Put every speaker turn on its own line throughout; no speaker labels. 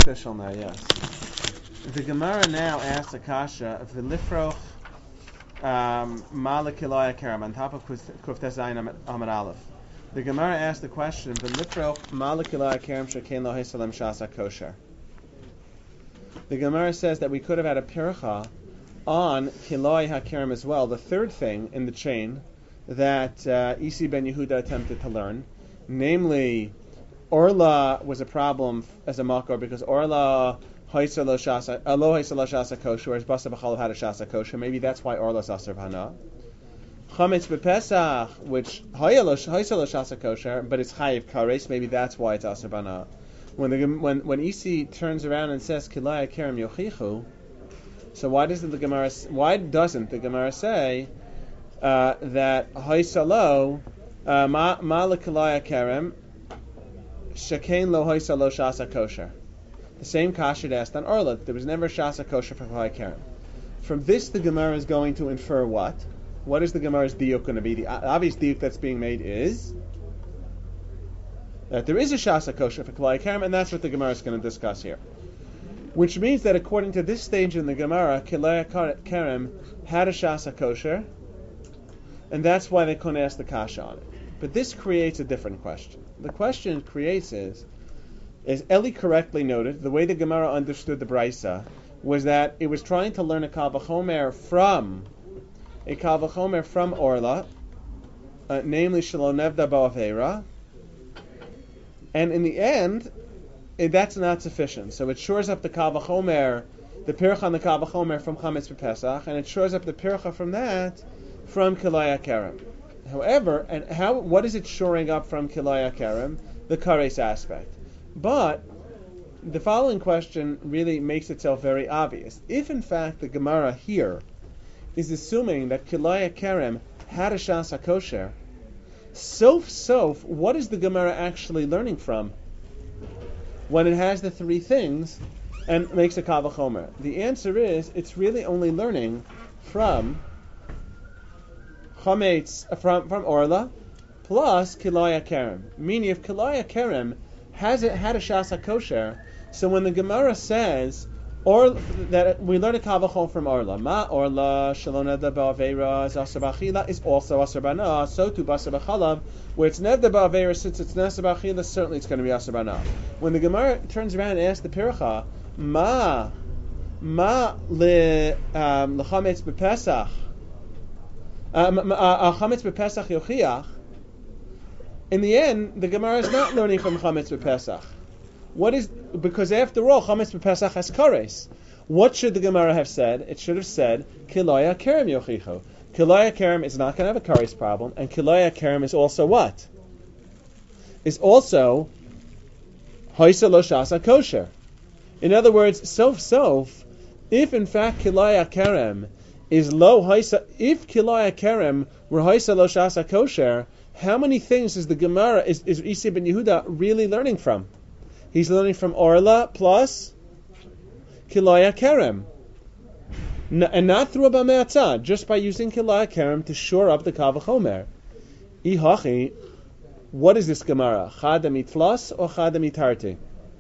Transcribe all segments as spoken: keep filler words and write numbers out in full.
official now, yes. The Gemara now asks Akasha, V'lifroch Mala Kilaya Karam, on top of Kuftes Zayin Amar Aleph. The Gemara asks the question, V'lifroch Mala Kilaya Karam Shekein Lo Hisalem Shasa Kosher. The Gemara says that we could have had a pircha on Kiloi HaKerem as well, the third thing in the chain that uh, Isi ben Yehuda attempted to learn, namely, Orla was a problem as a makor because Orla haisa lo shasa, uh, lo haisa lo shasa kosher, whereas Basa b'chalav had a shasa kosher. Maybe that's why Orla is aser b'hana. Chametz b'Pesach, which haisa lo shasa kosher, but it's chayiv kares. Maybe that's why it's aser b'hana. When the when when Isi turns around and says Kilaya Kerem Yochichu, so why doesn't the Gemara why doesn't the Gemara say uh, that haisa lo ma ma la Kilaya Kerem Shekein lo haisa lo shasa kosher? The same kasha asked on Orla. There was never shasa kosher for Kilaya Kerem. From this, the Gemara is going to infer what? What is the Gemara's diuk going to be? The obvious diuk that's being made is that there is a shasa kosher for Kilaya Kerem, and that's what the Gemara is going to discuss here. Which means that according to this stage in the Gemara, Kilaya Kerem had a shasa kosher, and that's why they couldn't ask the kasha on it. But this creates a different question. The question it creates is, as Eli correctly noted, the way the Gemara understood the Brisa was that it was trying to learn a Kal V'chomer from a Kal V'chomer from Orla, uh, namely Shelo Nevda Ba'avera, and in the end, it, that's not sufficient. So it shores up the Kal V'chomer, the Pircha on the Kal V'chomer from Chametz B'Pesach, and it shores up the Pircha from that from Kilaya Kerem. However, and how what is it shoring up from Kilaya Kerem? The Kares aspect. But the following question really makes itself very obvious. If in fact the Gemara here is assuming that Kilaya Kerem had a shasa kosher, sof sof, what is the Gemara actually learning from when it has the three things and makes a Kal V'chomer? The answer is it's really only learning from Chametz, from from Orla plus Kilaya Kerem. Meaning, if Kilaya Kerem has it had a shasa kosher, so when the Gemara says or that we learn a Kal V'chomer from Orla, ma Orla Shelo Nevda Ba'avera is aser b'achila is also aser b'hana. So too Basa b'chalav, where it's Nevda Ba'avera, since it's Nasa b'achila, certainly it's going to be aser b'hana. When the Gemara turns around and asks the Pircha, ma ma le lechametz b'Pesach. Chametz b'Pesach yochiach. In the end, the Gemara is not learning from Chametz b'Pesach. What is because after all, Chametz b'Pesach has kares. What should the Gemara have said? It should have said Kilaya Kerem yochichu. Kilaya Kerem is not going to have a kares problem, and Kilaya Kerem is also what? Is also haisa lo shasa kosher. In other words, sof sof, if in fact Kilaya Kerem is lo haisa, if Kilaya Kerem were haisa lo shasa kosher, how many things is the Gemara, is, is Isi ben Yehuda really learning from? He's learning from Orla plus Kilaya Kerem. N- and not through a B'me'atzah, just by using Kilaya Kerem to shore up the Kal V'chomer. Ihachi, what is this Gemara? Chada mitflas or Chada mitarti?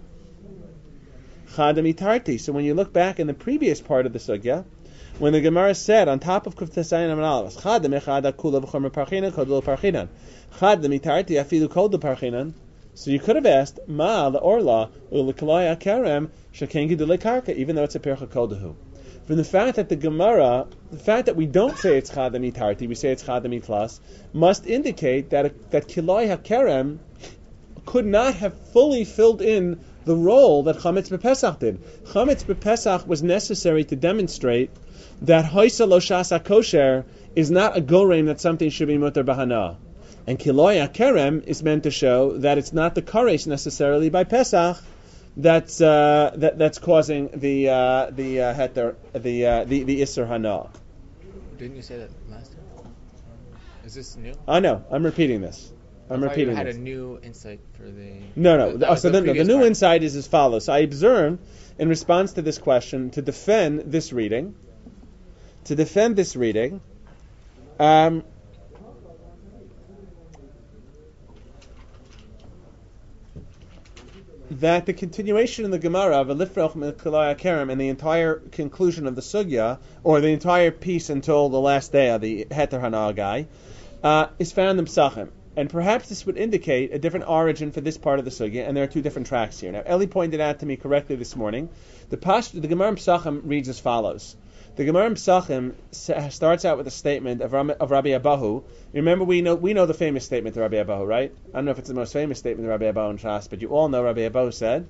Chada mitarti. So when you look back in the previous part of the Sugya, when the Gemara said on top of Kuf Tesayin Amar Aleph, Chada mechada kula v'chomer parchinan kodul parchinan, Chada mitarti afilu kodul parchinan. So you could have asked Ma the Orla u'lekalaya Kerem shekein gidulei karka, even though it's a percha kodahu. From the fact that the Gemara, the fact that we don't say it's Chada mitarti, we say it's Chada mitlas, must indicate that that Kilaya Kerem could not have fully filled in the role that Chametz b'Pesach did. Chametz b'Pesach was necessary to demonstrate that haisa lo shasa kosher is not a gorein that something should be mutar b'hana, and Kilaya Kerem is meant to show that it's not the kares necessarily by Pesach that's uh, that that's causing the uh, the uh, heter the uh, the the iser hana.
Didn't you say that last time? Is this new?
I know. I'm repeating this. I'm
I
repeating.
You had
this.
a new insight for the.
No, no.
The,
oh, so
the,
the, the new
part.
insight is as follows. So I observed in response to this question to defend this reading. To defend this reading, um, that the continuation in the Gemara of Elifroch Mikilaya Kerem and the entire conclusion of the Sugya, or the entire piece until the last day of the Heter Hana guy, uh, is found in Psachim. And perhaps this would indicate a different origin for this part of the Sugya, and there are two different tracks here. Now, Eli pointed out to me correctly this morning, the Pash, the Gemara in Psachim reads as follows. The Gemara in Psachim starts out with a statement of, Ram, of Rabbi Abahu. Remember, we know we know the famous statement of Rabbi Abahu, right? I don't know if it's the most famous statement of Rabbi Abahu in Shas, but you all know Rabbi Abahu said,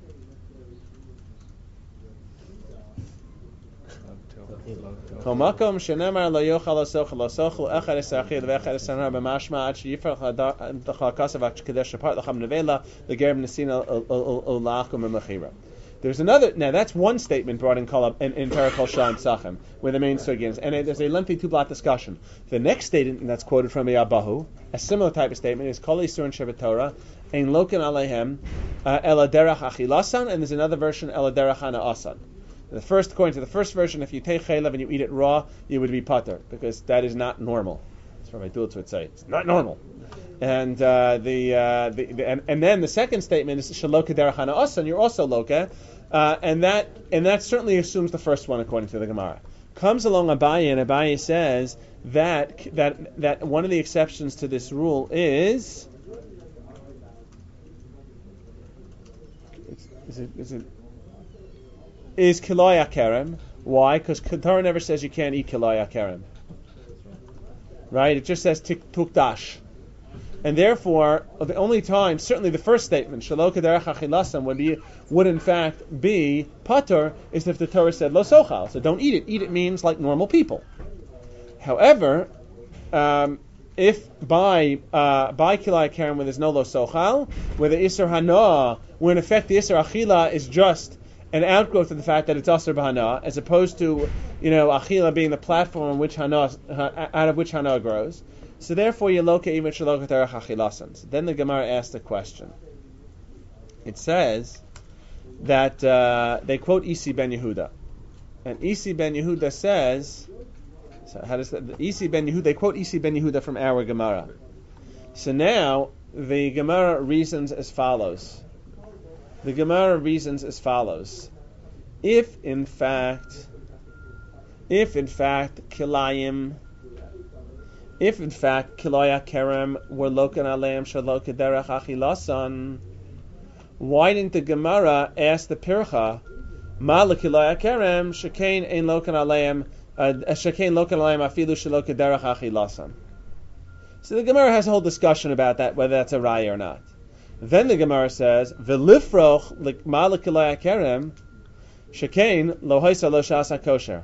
"Komakom shenemar lo yochal osochel osochel echad esachid ve'echad esanar b'mashma ad sheyifrach l'chal kasav ad shekadesh shapart l'cham nevela l'gerb nesina olachum emachira." There's another. Now that's one statement brought in Kolab in, in Parakol Shah and Sachem, where the main story begins, and it, there's a lengthy two-block discussion. The next statement that's quoted from Yabahu, a similar type of statement, is Kol Yisur and Shevet Torah, Ein Loken Alehem Ela Derech Achilasan, and there's another version Ela Derech Hana'asan. The first, according to the first version, if you take chaylev and you eat it raw, you would be pater, because that is not normal. That's what my Dulitz would say. It's not normal. And uh, the, uh, the, the and, and then the second statement is Shaloka Derech Hana'asan. You're also loka. Uh, and that and that certainly assumes the first one according to the Gemara. Comes along Abaye, and Abaye says that that that one of the exceptions to this rule is is it is it is Kilaya Kerem. Why? Because Torah never says you can't eat Kilaya Kerem. Right? It just says Tukdash. And therefore, the only time, certainly the first statement, Shaloka Derech Achilasan, would be, would in fact be patur, is if the Torah said lo sochal, so don't eat it. Eat it means like normal people. However, um, if by uh, by Kilai Karen where there's no lo sochal, where the Isser Hana, where in effect the Isser Achila is just an outgrowth of the fact that it's Asr B'Hana, as opposed to, you know, Achila being the platform on which Hana, out of which Hana grows. So therefore, Yeloka even Shaloka Derech Achilasan. Then the Gemara asked a question. It says that uh, they quote Isi ben Yehuda, and Isi ben Yehuda says, so how does that? Isi ben Yehuda, they quote Isi ben Yehuda from our Gemara. So now the Gemara reasons as follows. The Gemara reasons as follows: If in fact, if in fact Kilayim. If in fact Kilaya Kerem were Lokan Aleim Shaloka Derech Achilasan, why didn't the Gemara ask the Pircha, Ma Kilaya Kerem Shekain Ein Lokan Aleim Shekain Lokan Aleim Afilu Shaloka Derech Achilasan? So the Gemara has a whole discussion about that, whether that's a raya or not. Then the Gemara says, V'lifroch Ma Kilaya Kerem Shekain Lo Haisa Lo Shasa Kosher.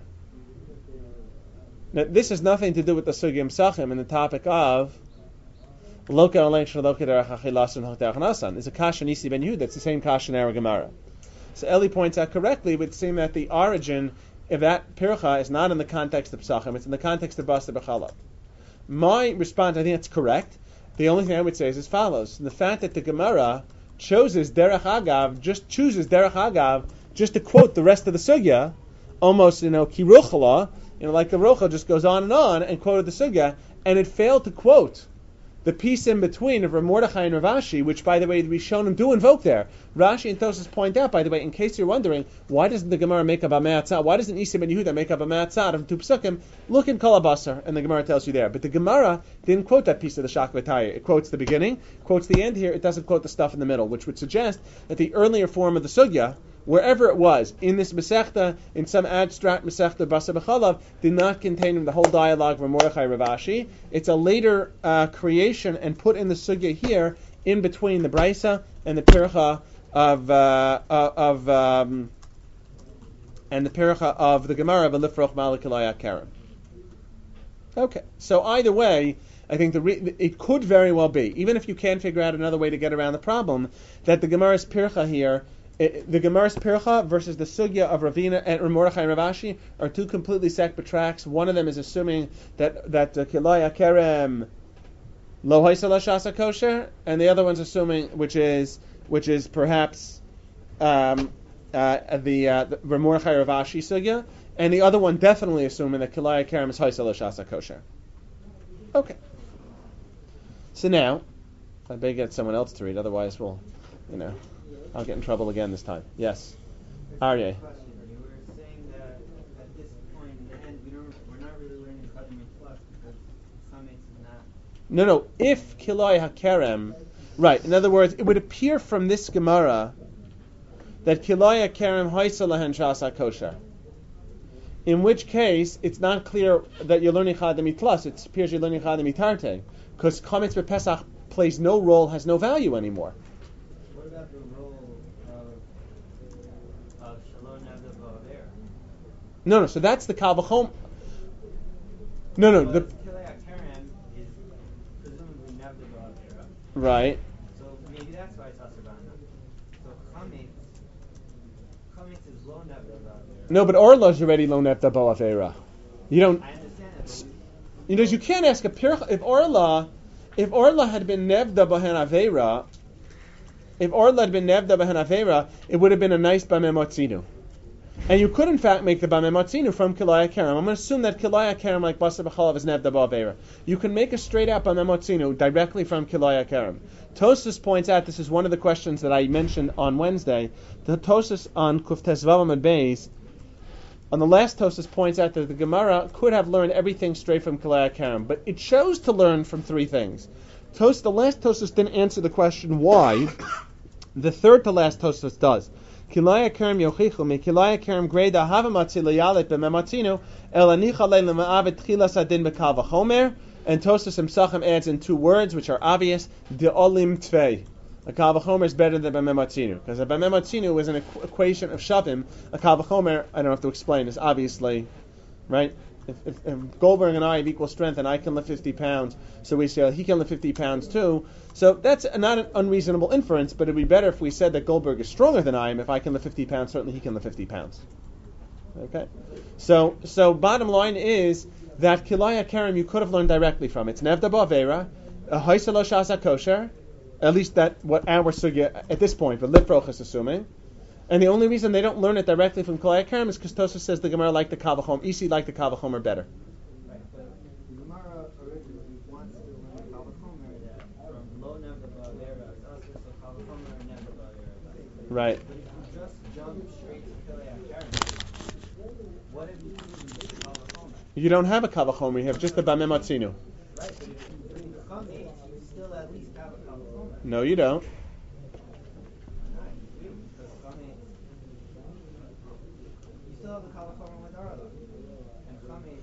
Now, this has nothing to do with the Sugya Psachim and the topic of Loka Alein Shaloka Derech Achilasan Derech Nasan. It's a Kasha Nisi ben Yehuda. It's the same Kasha in our Gemara. So Eli points out correctly, it would seem that the origin of that Pircha is not in the context of Psachim, it's in the context of Basa B'Chalab. My response, I think that's correct. The only thing I would say is as follows. The fact that the Gemara chooses Derech Agav, just chooses Derech Agav, just to quote the rest of the Sugya, almost, you know, Kiruchala, you know, like the Rocha just goes on and on and quoted the Sugya, and it failed to quote the piece in between of Rav Mordechai and Rav Ashi, which, by the way, we shown him do invoke there. Rashi and Tosas point out, by the way, in case you're wondering, why doesn't the Gemara make up a Ma'atzah? Why doesn't Isi ben Yehuda make up a Ma'atzah of two Psukim? Look in Kol HaBasar, and the Gemara tells you there. But the Gemara didn't quote that piece of the Shakvataya. It quotes the beginning, quotes the end here. It doesn't quote the stuff in the middle, which would suggest that the earlier form of the Sugya, wherever it was, in this Masechta, in some abstract Masechta Basa B'Chalav, did not contain the whole dialogue of Mordechai Rav Ashi. It's a later uh, creation and put in the Sugya here, in between the Braisa and the Pircha of, uh, of um, and the Pircha of the Gemara of Elifroch Malakilaya Kerem. Okay, so either way, I think the re- it could very well be, even if you can't figure out another way to get around the problem, that the Gemara's Pircha here, It, the Gemara's Pircha versus the Sugya of Ravina and Mordechai and Rav Ashi are two completely separate tracks. One of them is assuming that that Kilaya Kerem Lo Haisa Lo Shasa Kosher, and the other one's assuming, which is which is perhaps um, uh, the, uh, the Rav Mordechai Rav Ashi Sugya, and the other one definitely assuming that Kilaya Kerem is Haisa Lo Shasa Kosher. Okay. So now, I better get someone else to read, otherwise we'll, you know. I'll get in trouble again this time. Yes. Aryeh.
Question. You were saying that at this point in the end, we don't, we're not really learning Kadmei Plus because Chametz is not.
No, no. If Kiloi HaKerem, right. In other words, it would appear from this Gemara that Kiloi HaKerem Hoisa Lahen Shas HaKosher. In which case, it's not clear that you're learning Kadmei Plus. It appears you're learning Kadmei Tarte, because Chametz B'Pesach plays no role, has no value anymore.
What about the role of of Shalom Nevda Ba'avera?
No, no. So that's the Kal V'chom. No, no. The
Kilei HaKerem is presumably Nevda Ba'avera.
right.
So maybe that's why it's Asabana. So Chametz, Chametz is Lo Nevda Ba'avera.
No, but Orla is already lo nefta bo avera. You don't.
I understand that. But
You know, you can't ask a pirch if Orla, if Orla had been nevda b'hen avera. If Orla had been nevda b'hen avera, it would have been a nice bameh matzinu. And you could in fact make the bameh matzinu from kilaya kerem. I'm going to assume that kilaya kerem, like basar b'chalav, is nevda b'avera. You can make a straight out bameh matzinu directly from kilaya kerem. Tosfos points out, this is one of the questions that I mentioned on Wednesday. The Tosfos on Kuftes Vav Amud Beis, on the last Tosfos points out that the Gemara could have learned everything straight from Kilei HaKerem, but it chose to learn from three things. Tos, the last Tosfos didn't answer the question why. The third to last Tosfos does. Kilei HaKerem yochichu mi Kilei HaKerem greda hava matzi leyalit b'mematzinu el anicha le lema'avet tchilas adin b'kal v'chomer, and Tosfos Himsachim adds in two words which are obvious, de'olim tvei. A Kal V'chomer is better than Bameh Matzinu, because a Bameh Matzinu is an equ- equation of Shavim. A Kal V'chomer, I don't have to explain, is obviously, right? If, if, if Goldberg and I have equal strength and I can lift fifty pounds, so we say he can lift fifty pounds too. So that's not an unreasonable inference, but it would be better if we said that Goldberg is stronger than I am. If I can lift fifty pounds, certainly he can lift fifty pounds. Okay? So, so bottom line is that Kilei HaKerem you could have learned directly from. It's Nevda Ba'avera, a Hoisa Lo Shas HaKosher. At least that what our sugya at this point, but Lifroch is assuming. And the only reason they don't learn it directly from Kilei HaKerem is because Tosfos says the Gemara liked the Kal V'chomer. Isi liked the Kal V'chomer better.
right, but the Gemara originally wants to learn Kal V'chomer from Lo Nevda Ba'avera. It's also so Kal V'chomer and Nevda Ba'avera.
Right.
But if you just jump straight to Kilei HaKerem, what have you proven with Kal V'chomer?
You don't have a Kal V'chomer, you have just the Bameh Matzinu.
Right, but if you bring Chametz, you still at least have a Kal V'chomer.
No, you don't.
Right, you do, because Chametz, you still have a Kal V'chomer with Arla. And Chametz,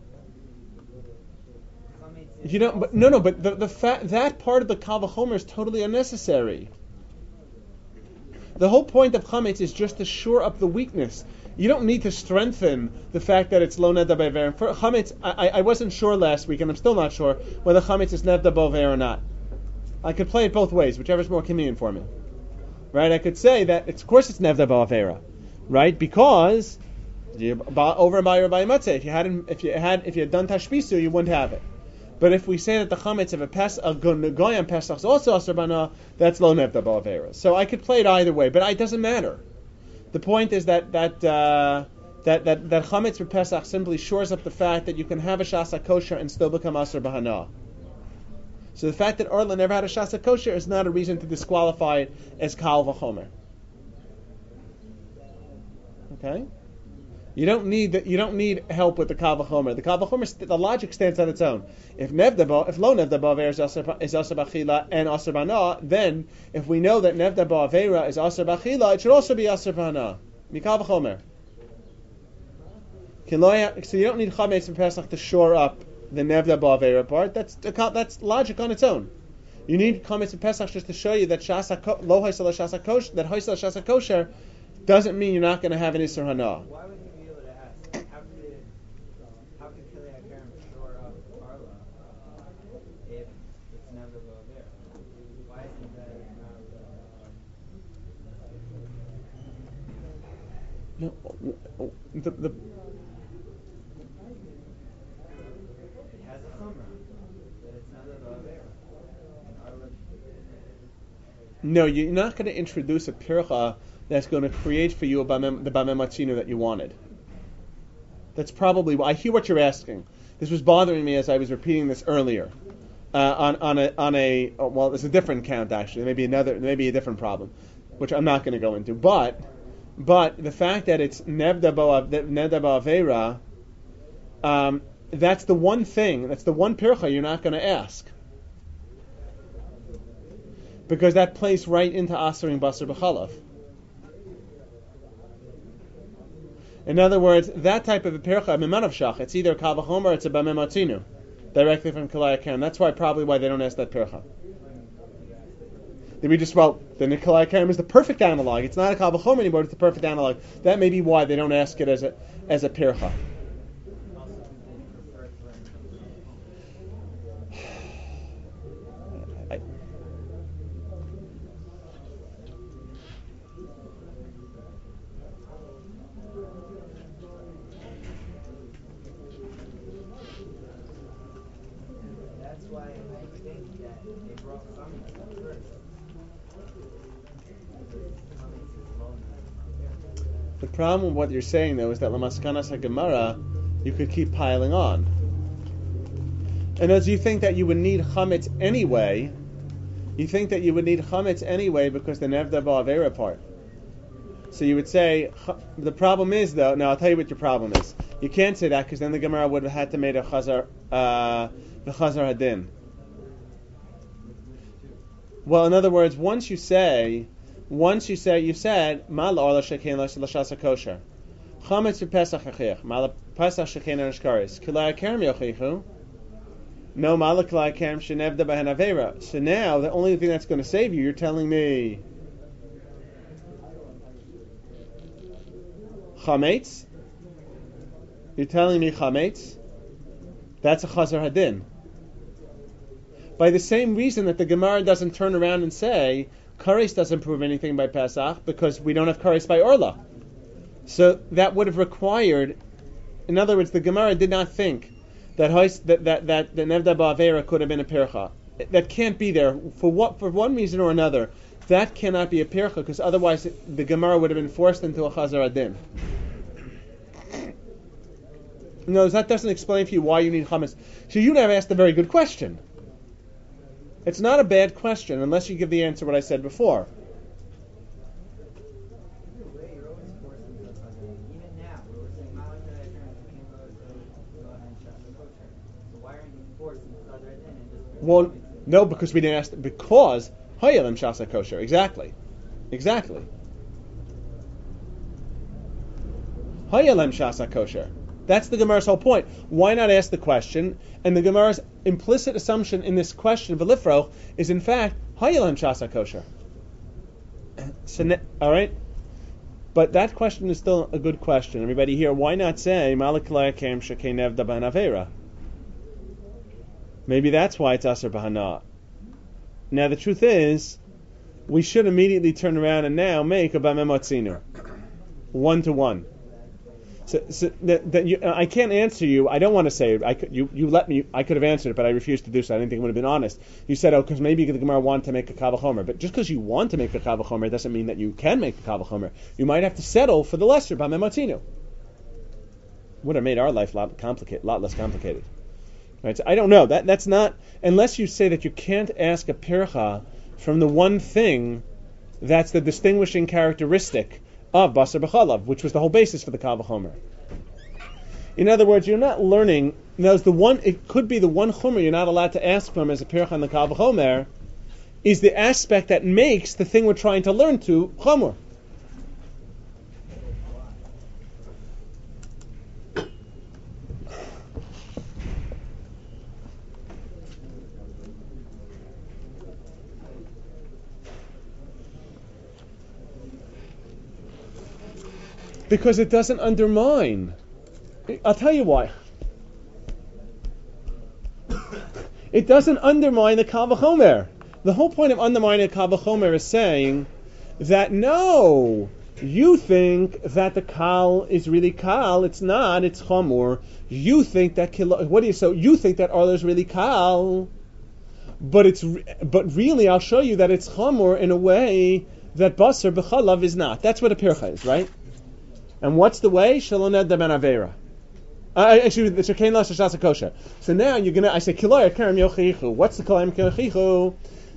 Chametz is
You don't. But no, no. But the the fa- that part of the Kal V'chomer is totally unnecessary. The whole point of Chametz is just to shore up the weakness. You don't need to strengthen the fact that it's lo nevda b'aver. For Chametz, I, I wasn't sure last week, and I'm still not sure whether Chametz is nevda b'aver or not. I could play it both ways, whichever's more convenient for me. Right? I could say that it's, of course it's nevda b'aver, right? Because you, over by or by matzeh, if you hadn't, if you had, if you had done tashbisu, you wouldn't have it. But if we say that the chametz of a pes a goyim pesach is also asur bana, that's lo nevda b'aver. So I could play it either way, but it doesn't matter. The point is that that uh, that that that chametz for Pesach simply shores up the fact that you can have a shasa kosher and still become asur b'hana. So the fact that Orla never had a shasa kosher is not a reason to disqualify it as kal v'chomer. Okay, you don't need that. You don't need help with the kal v'chomer. The kal v'chomer, st- the logic stands on its own. If nevda ba, if lo nevda ba'aver is asur is asur b'achila and asur b'hana, then if we know that nevda ba'avera is asur b'achila, it should also be asur b'hana. Mikal v'chomer. So you don't need chametz and Pesach to shore up the nevda ba'avera part. That's that's logic on its own. You need chametz and Pesach just to show you that shasa lo haisala shasa kosher, that haisala shasa kosher doesn't mean you're not going to have an isur hana.
Why would you be able to ask, how could, how could Kilei HaKerem shore up Arla if it's never there? Why isn't that
No, the, the
it has a chumrah, but it's never there. Arla,
no, you're not going to introduce a pircha that's going to create for you a bamem, the bameh matzinu that you wanted. That's probably I hear what you're asking. This was bothering me as I was repeating this earlier. Uh, on on a on a oh, well, it's a different count actually. Maybe another, maybe a different problem. which I'm not going to go into. But but the fact that it's nevda ba'avera, um, that's the one thing, that's the one pircha you're not going to ask. Because that plays right into asering basar b'chalav. In other words, that type of a pircha, mimanav shach, it's either kal v'chomer or it's a b'mem atzinu, directly from Kalei Karim. That's why probably why they don't ask that pircha. Then we just, well, the Kalei Karim is the perfect analog. It's not a kal v'chomer anymore, it's the perfect analog. That may be why they don't ask it as a as a pircha. I,
That's why I think that they brought chametz first.
The problem with what you're saying, though, is that Lamaskanas HaGemara, you could keep piling on. And as you think that you would need chametz anyway, you think that you would need chametz anyway because the nevda ba'avera part. So you would say, the problem is, though, now I'll tell you what your problem is. You can't say that because then the Gemara would have had to make a chazar, uh, the chazar hadin. Well, in other words, once you say, once you say, you said, Mal orla shekein l'shasa kosher. Chametz v'pesach achich. Mal pesach shekein anashkaris. Kilai kerem yochichu. No mal kilai kerem shenevda b'hen avera. So now, the only thing that's going to save you, you're telling me chametz? You're telling me chametz? That's a chazar hadin. By the same reason that the Gemara doesn't turn around and say, Kares doesn't prove anything by Pesach because we don't have Kares by Orla. So that would have required, in other words, the Gemara did not think that that that, that the Nevda Ba'avera could have been a Pircha. That can't be there for what for one reason or another. That cannot be a Pircha because otherwise the Gemara would have been forced into a Chazar Adin. No, that doesn't explain for you why you need chametz. So you'd have asked a very good question. It's not a bad question unless you give the answer what I said before.
Either way, you're always forced into a chazar. Even now, we're saying Malachai Akarim became go and Shasa kosher. So why aren't you forced into chazar then and just?
Well, no, because we didn't ask. Because Hayalim Shasa kosher. Exactly, exactly. Hayalim Shasa kosher. That's the Gemara's whole point. Why not ask the question? And the Gemara's implicit assumption in this question, V'lifro, is in fact, Hayalim Shasa kosher. So, all right? But that question is still a good question. Everybody here, why not say, Malakilaya Kem Shekenev Daban Avera? Maybe that's why it's Aser Bahana. Now, the truth is, we should immediately turn around and now make a Bamemotzinu. One to one. So, so that, that you, I can't answer you. I don't want to say it. I could, you, you let me. I could have answered it, but I refused to do so. I didn't think it would have been honest. You said, oh, because maybe the Gemara wanted to make a Kal V'chomer. But just because you want to make a Kal V'chomer doesn't mean that you can make a Kal V'chomer. You might have to settle for the lesser Bameh Matzinu. Would have made our life a lot, complicate, lot less complicated. Right? So I don't know. That That's not, unless you say that you can't ask a pircha from the one thing that's the distinguishing characteristic of Basar B'chalav, which was the whole basis for the Kal V'chomer. In other words, you're not learning. Now, the one, it could be the one chomer you're not allowed to ask from as a pircha on the Kal V'chomer is the aspect that makes the thing we're trying to learn to chomer. Because it doesn't undermine. I'll tell you why. It doesn't undermine the Kal V'chomer. The whole point of undermining the Kal V'chomer is saying that no, you think that the Kal is really Kal. It's not. It's Chomor. You think that what do you so? You think that Arla is really Kal, but it's but really I'll show you that it's Chomor in a way that Basar B'chalav is not. That's what a pircha is, right? And what's the way? Shaloned da ben avera. Uh, actually, the shekein la shasa kosher. So now you're gonna. I say kiloy kerem yochichu. What's the kiloy kerem yochichu?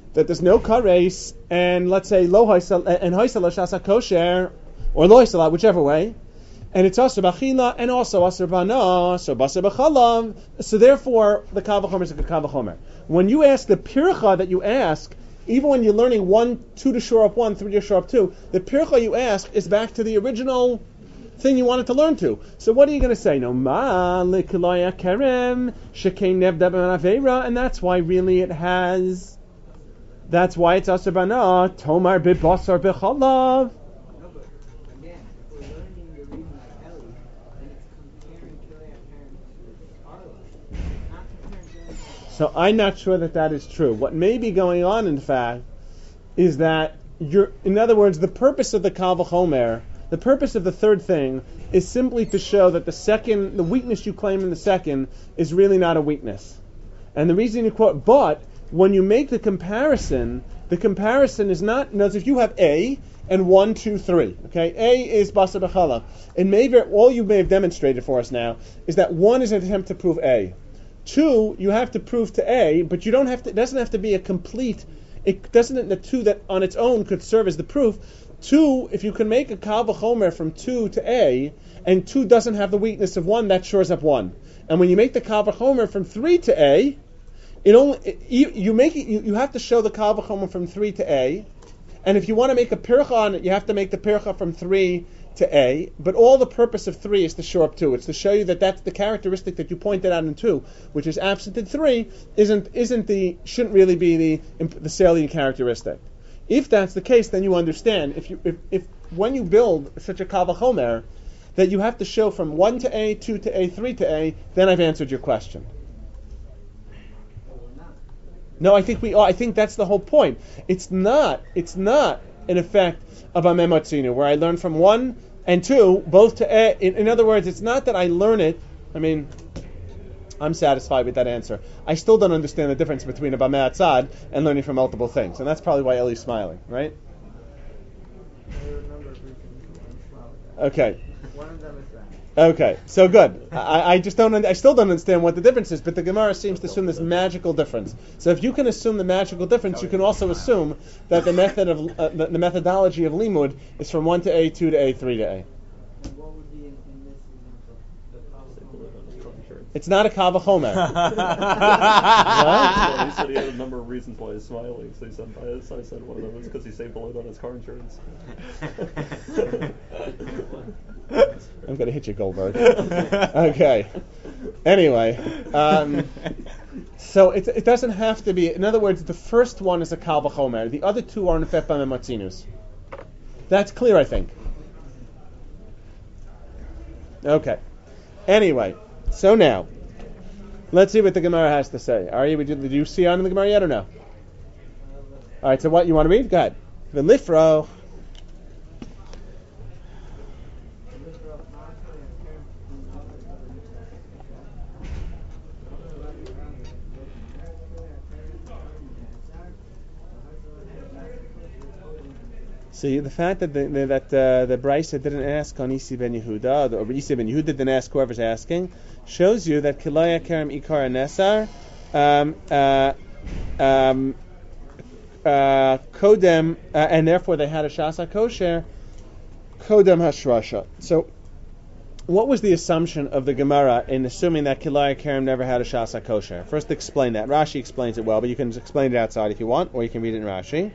that there's no kares, and let's say lo haisel and haisel shasa kosher, or lo haisel, whichever way, and it's asur b'achila and also asur b'ana, so basar b'chalav. So therefore, the kal v'chomer is a kal v'chomer. When you ask the pircha that you ask, even when you're learning one, two to shore up one, three to shore up two, the pircha you ask is back to the original thing you wanted to learn to. So what are you going to say? No, ma likilaya kerem shekein nevda b'manavera, and that's why really it has. That's why it's asur b'ana tomar b'basar b'chalav.
No, but again, if we're learning the reading like Eli, then it's comparing Kilayat Karen to Arla, not comparing Kilayat.
So I'm not sure that that is true. What may be going on, in fact, is that you're, in other words, the purpose of the kal v'chomer, the purpose of the third thing, is simply to show that the second, the weakness you claim in the second, is really not a weakness. And the reason you quote, but when you make the comparison, the comparison is not, notice if you have A and one, two, three, okay? A is basar b'chalav. And maybe all you may have demonstrated for us now is that one is an attempt to prove A. Two, you have to prove to A, but you don't have to, it doesn't have to be a complete, it doesn't, the two that on its own could serve as the proof. Two, if you can make a kal v'chomer from two to A, and two doesn't have the weakness of one, that shores up one. And when you make the kal v'chomer from three to A, it only it, you, you make it. You, you have to show the kal v'chomer from three to A, and if you want to make a pircha on it, you have to make the pircha from three to A. But all the purpose of three is to shore up two. It's to show you that that's the characteristic that you pointed out in two, which is absent in three, isn't isn't the shouldn't really be the the salient characteristic. If that's the case, then you understand. If you if, if when you build such a kal v'chomer that you have to show from one to A, two to A, three to A, then I've answered your question. No, I think we. I think that's the whole point. It's not. It's not an effect of a memotzinu where I learn from one and two both to A. In, in other words, it's not that I learn it. I mean, I'm satisfied with that answer. I still don't understand the difference between a bamei atzad and learning from multiple things, and that's probably why Eli's smiling, right? Okay.
One of them is that.
Okay, so good. I, I just don't. I still don't understand what the difference is, but the Gemara seems to assume this magical difference. So if you can assume the magical difference, you can also assume that the method of uh, the, the methodology of limud is from one to A, two to A, three to A.
What would be in, in this example?
It's not a kal v'chomer.
Well, he said he had a number of reasons why he's smiling. So he said, I, I said one of them was because he saved a load on his car insurance.
I'm going to hit you, Goldberg. Okay. Anyway, um, so it, it doesn't have to be. In other words, the first one is a kal v'chomer. The other two are nefet b'mematzinus. That's clear, I think. Okay. Anyway, so now let's see what the Gemara has to say. Are you? Did you see on in the Gemara yet or no? All right. So what you want to read? Go ahead. V'lifro. See, the fact that the, the, that uh, the Brisa didn't ask on Isi ben Yehuda, or Isi ben Yehuda didn't ask whoever's asking, shows you that Kilaya Kerem Ikar Nesar, um, uh, um, uh, Kodem, uh, and therefore they had a Shasa Kosher, Kodem Hashrasha. So, what was the assumption of the Gemara in assuming that Kilaya Kerem never had a Shasa Kosher? First, explain that. Rashi explains it well, but you can explain it outside if you want, or you can read it in Rashi.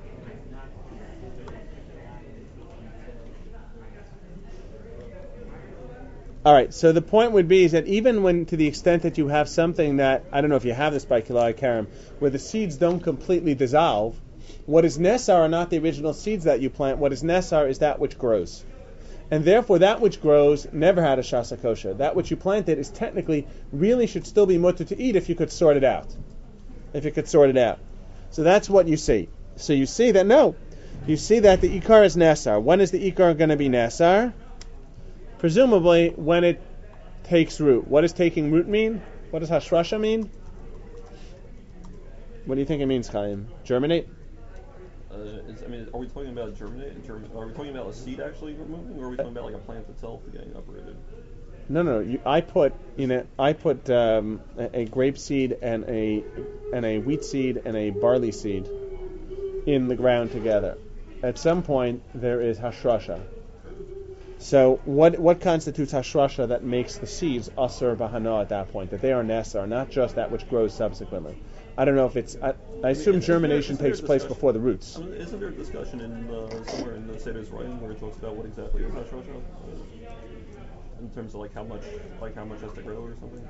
All right, so the point would be is that even when, to the extent that you have something that, I don't know if you have this by Kilai Karam, where the seeds don't completely dissolve, what is Nesar are not the original seeds that you plant. What is Nesar is that which grows. And therefore, that which grows never had a Shasa Kosher. That which you planted is technically, really should still be mutter to eat if you could sort it out. If you could sort it out. So that's what you see. So you see that, no. You see that the Ikar is Nesar. When is the Ikar going to be Nesar? Presumably when it takes root. What does taking root mean? What does Hashrasha mean? What do you think it means, Chaim? Germinate?
Uh, is, I mean, are we talking about germinate? Germ, are we talking about a seed actually removing, or are we talking about like a plant itself getting uprooted?
No, no. You, I put, you know, I put um, a, a grape seed and a and a wheat seed and a barley seed in the ground together. At some point, there is hashrasha. So what what constitutes hashrasha that makes the seeds asur bahana at that point, that they are nesar, not just that which grows subsequently? I don't know if it's, I, I assume
Isn't there-
germination
isn't there
takes
a
place
discussion-
before the roots.
I mean, isn't there a discussion in uh, somewhere in the Seder's writing where it talks about what exactly is hashrasha? In terms of like how much, like how much has to grow or something?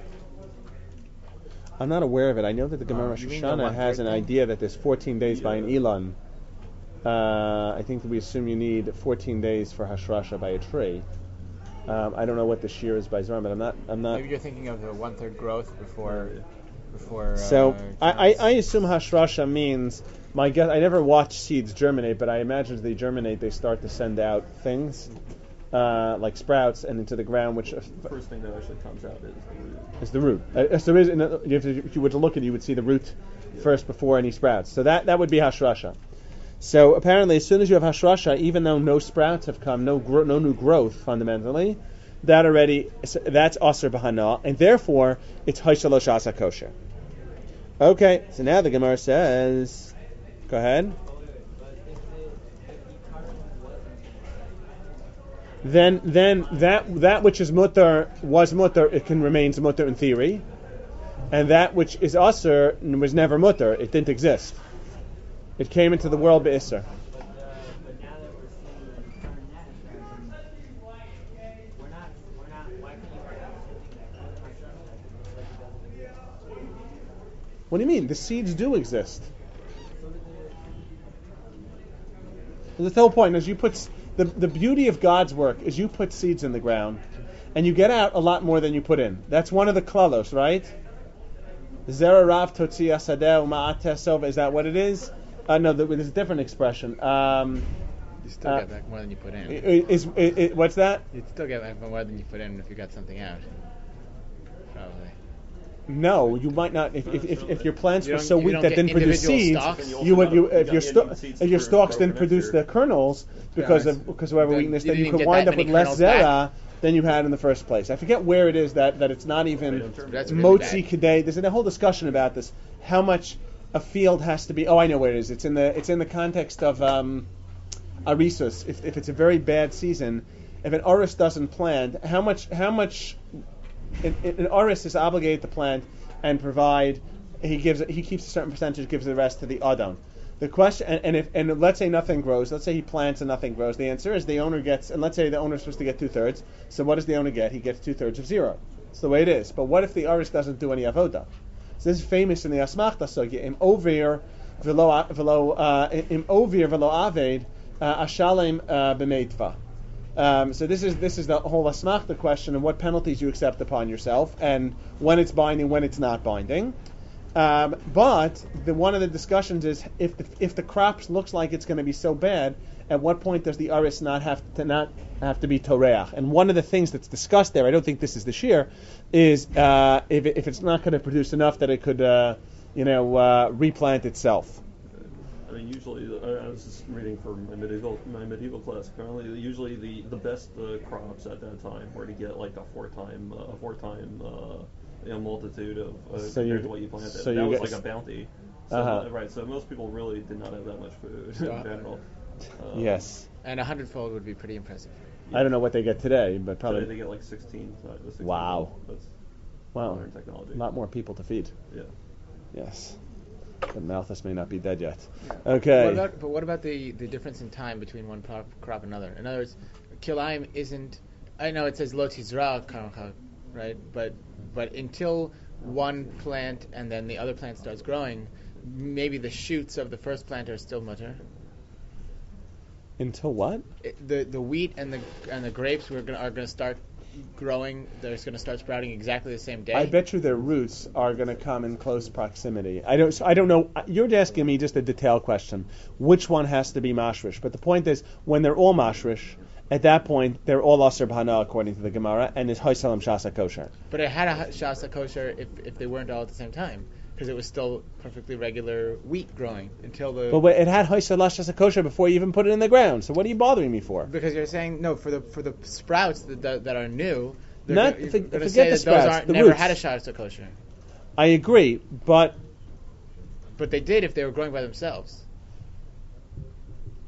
I'm not aware of it. I know that the Gemara
Uh, you mean the
Shoshana
one
has
third
an
thing?
idea that there's fourteen days by an
Yeah.
Elon. Uh, I think that we assume you need fourteen days for hashrasha by a tree. Um, I don't know what the shear is by Zoran, but I'm not. I'm not.
Maybe you're thinking of the one third growth before, before.
So
uh,
I, I,
counts.
I assume hashrasha means my guess. I never watch seeds germinate, but I imagine as they germinate, they start to send out things uh, like sprouts and into the ground, which
The first thing that actually comes out is the root.
is the root. Uh, so there is, in the- if you if you were to look at it, you would see the root first before any sprouts. So that that would be hashrasha. So apparently, as soon as you have hashrasha, even though no sprouts have come, no gro- no new growth fundamentally, that already that's aser bahana, and therefore it's haishalosh asa kosher. Okay, so now the Gemara says, go ahead. Then then that that which is mutter was mutter, it can remains mutter in theory, and that which is aser was never mutter, it didn't exist. It came into the world be'isr.
But, uh, but now that we're seeing current net, we're not, we're not, why can't you write out something that comes from Hashem that looks like it doesn't exist?
What do you mean? The seeds do exist.
So did the,
That's the whole point. Is you put s- the the beauty of God's work is you put seeds in the ground, and you get out a lot more than you put in. That's one of the klalos, right? Zera rav totzi asadeh u'ma'at tesov. Is that what it is? Uh, no, there's a different expression. Um,
You still
uh,
get back more than you put in.
i- is, i- i- what's that?
You'd still get back more than you put in if you got something out. Probably.
No, you might not. If if, if, if your plants
You
were
don't-
so
you
weak
don't
that
get
didn't produce
individual
seeds,
stalks?
And
you would you
you
if
got-
your
you
sto-
need seeds
if your
for
stalks
growing
didn't
next
produce
year.
the kernels because
Yeah,
of because of whatever
then
weakness,
you
then you
didn't
could
get
wind
that
up with
many
less
kernels back.
zera than you had in the first place. I forget where it is that, that it's not even
That's really
motzi
bad.
kedei. There's a whole discussion about this. How much a field has to be. Oh, I know where it is. It's in the it's in the context of um, arisus. If if it's a very bad season, if an aris doesn't plant, how much how much an, an aris is obligated to plant and provide. He gives he keeps a certain percentage, gives the rest to the adon. The question, and, and if and let's say nothing grows, let's say he plants and nothing grows. The answer is the owner gets, and let's say the owner is supposed to get two thirds. So what does the owner get? He gets two thirds of zero. It's the way it is. But what if the aris doesn't do any avoda? So this is famous in the Asmachta Sugya. Im ovir velo velo uh, im ovir velo aved uh, ashalem uh, b'meitva. Um, so this is this is the whole Asmachta question, and what penalties you accept upon yourself, and when it's binding, when it's not binding. Um, but the, one of the discussions is if the, if the crop looks like it's going to be so bad, at what point does the aris not have to not have to be toreach? And one of the things that's discussed there, I don't think this is the shear, is uh, if, it, if it's not going to produce enough that it could, uh, you know, uh, replant itself.
I mean, usually, uh, I was just reading from my medieval my medieval class. Apparently, usually the the best uh, crops at that time were to get like a four time uh, a four time uh, you know, multitude of uh,
So
compared
you-
to what you planted.
so
that
you
was
get-
like a bounty. So,
Uh-huh.
Right. So most people really did not have that much food
Yeah.
in general. Uh,
Yes,
And a hundredfold would be pretty impressive.
I don't know what they get today, but
Today
probably
they get like sixteen. Uh, the sixteen
Wow.
That's
wow,
modern technology.
a lot more people to feed.
Yeah.
Yes, but Malthus may not be dead yet. Okay.
What about, but what about the, the difference in time between one crop, crop and another? In other words, kilayim isn't. I know it says lo tizra, right? But but until one plant and then the other plant starts growing, maybe the shoots of the first plant are still mutter.
Until what?
It, the the wheat and the and the grapes were gonna, are going to start growing. They're going to start sprouting exactly the same day.
I bet you their roots are going to come in close proximity. I don't. So I don't know. You're asking me just a detailed question. Which one has to be mashrish? But the point is, when they're all mashrish, at that point they're all aser b'hana according to the Gemara, and is hoysalam shasa kosher.
But it had a shasa kosher if if they weren't all at the same time, because it was still perfectly regular wheat growing until the.
But wait, it had hoysalam shasa kosher before you even put it in the ground. So what are you bothering me for?
Because you're saying no for the for the sprouts that that, that are new. They're
Not-
gonna,
for-
you're gonna
forget
say
the
that
sprouts,
those aren't
the
never
roots.
had a shasa kosher,
I agree, but
but they did if they were growing by themselves.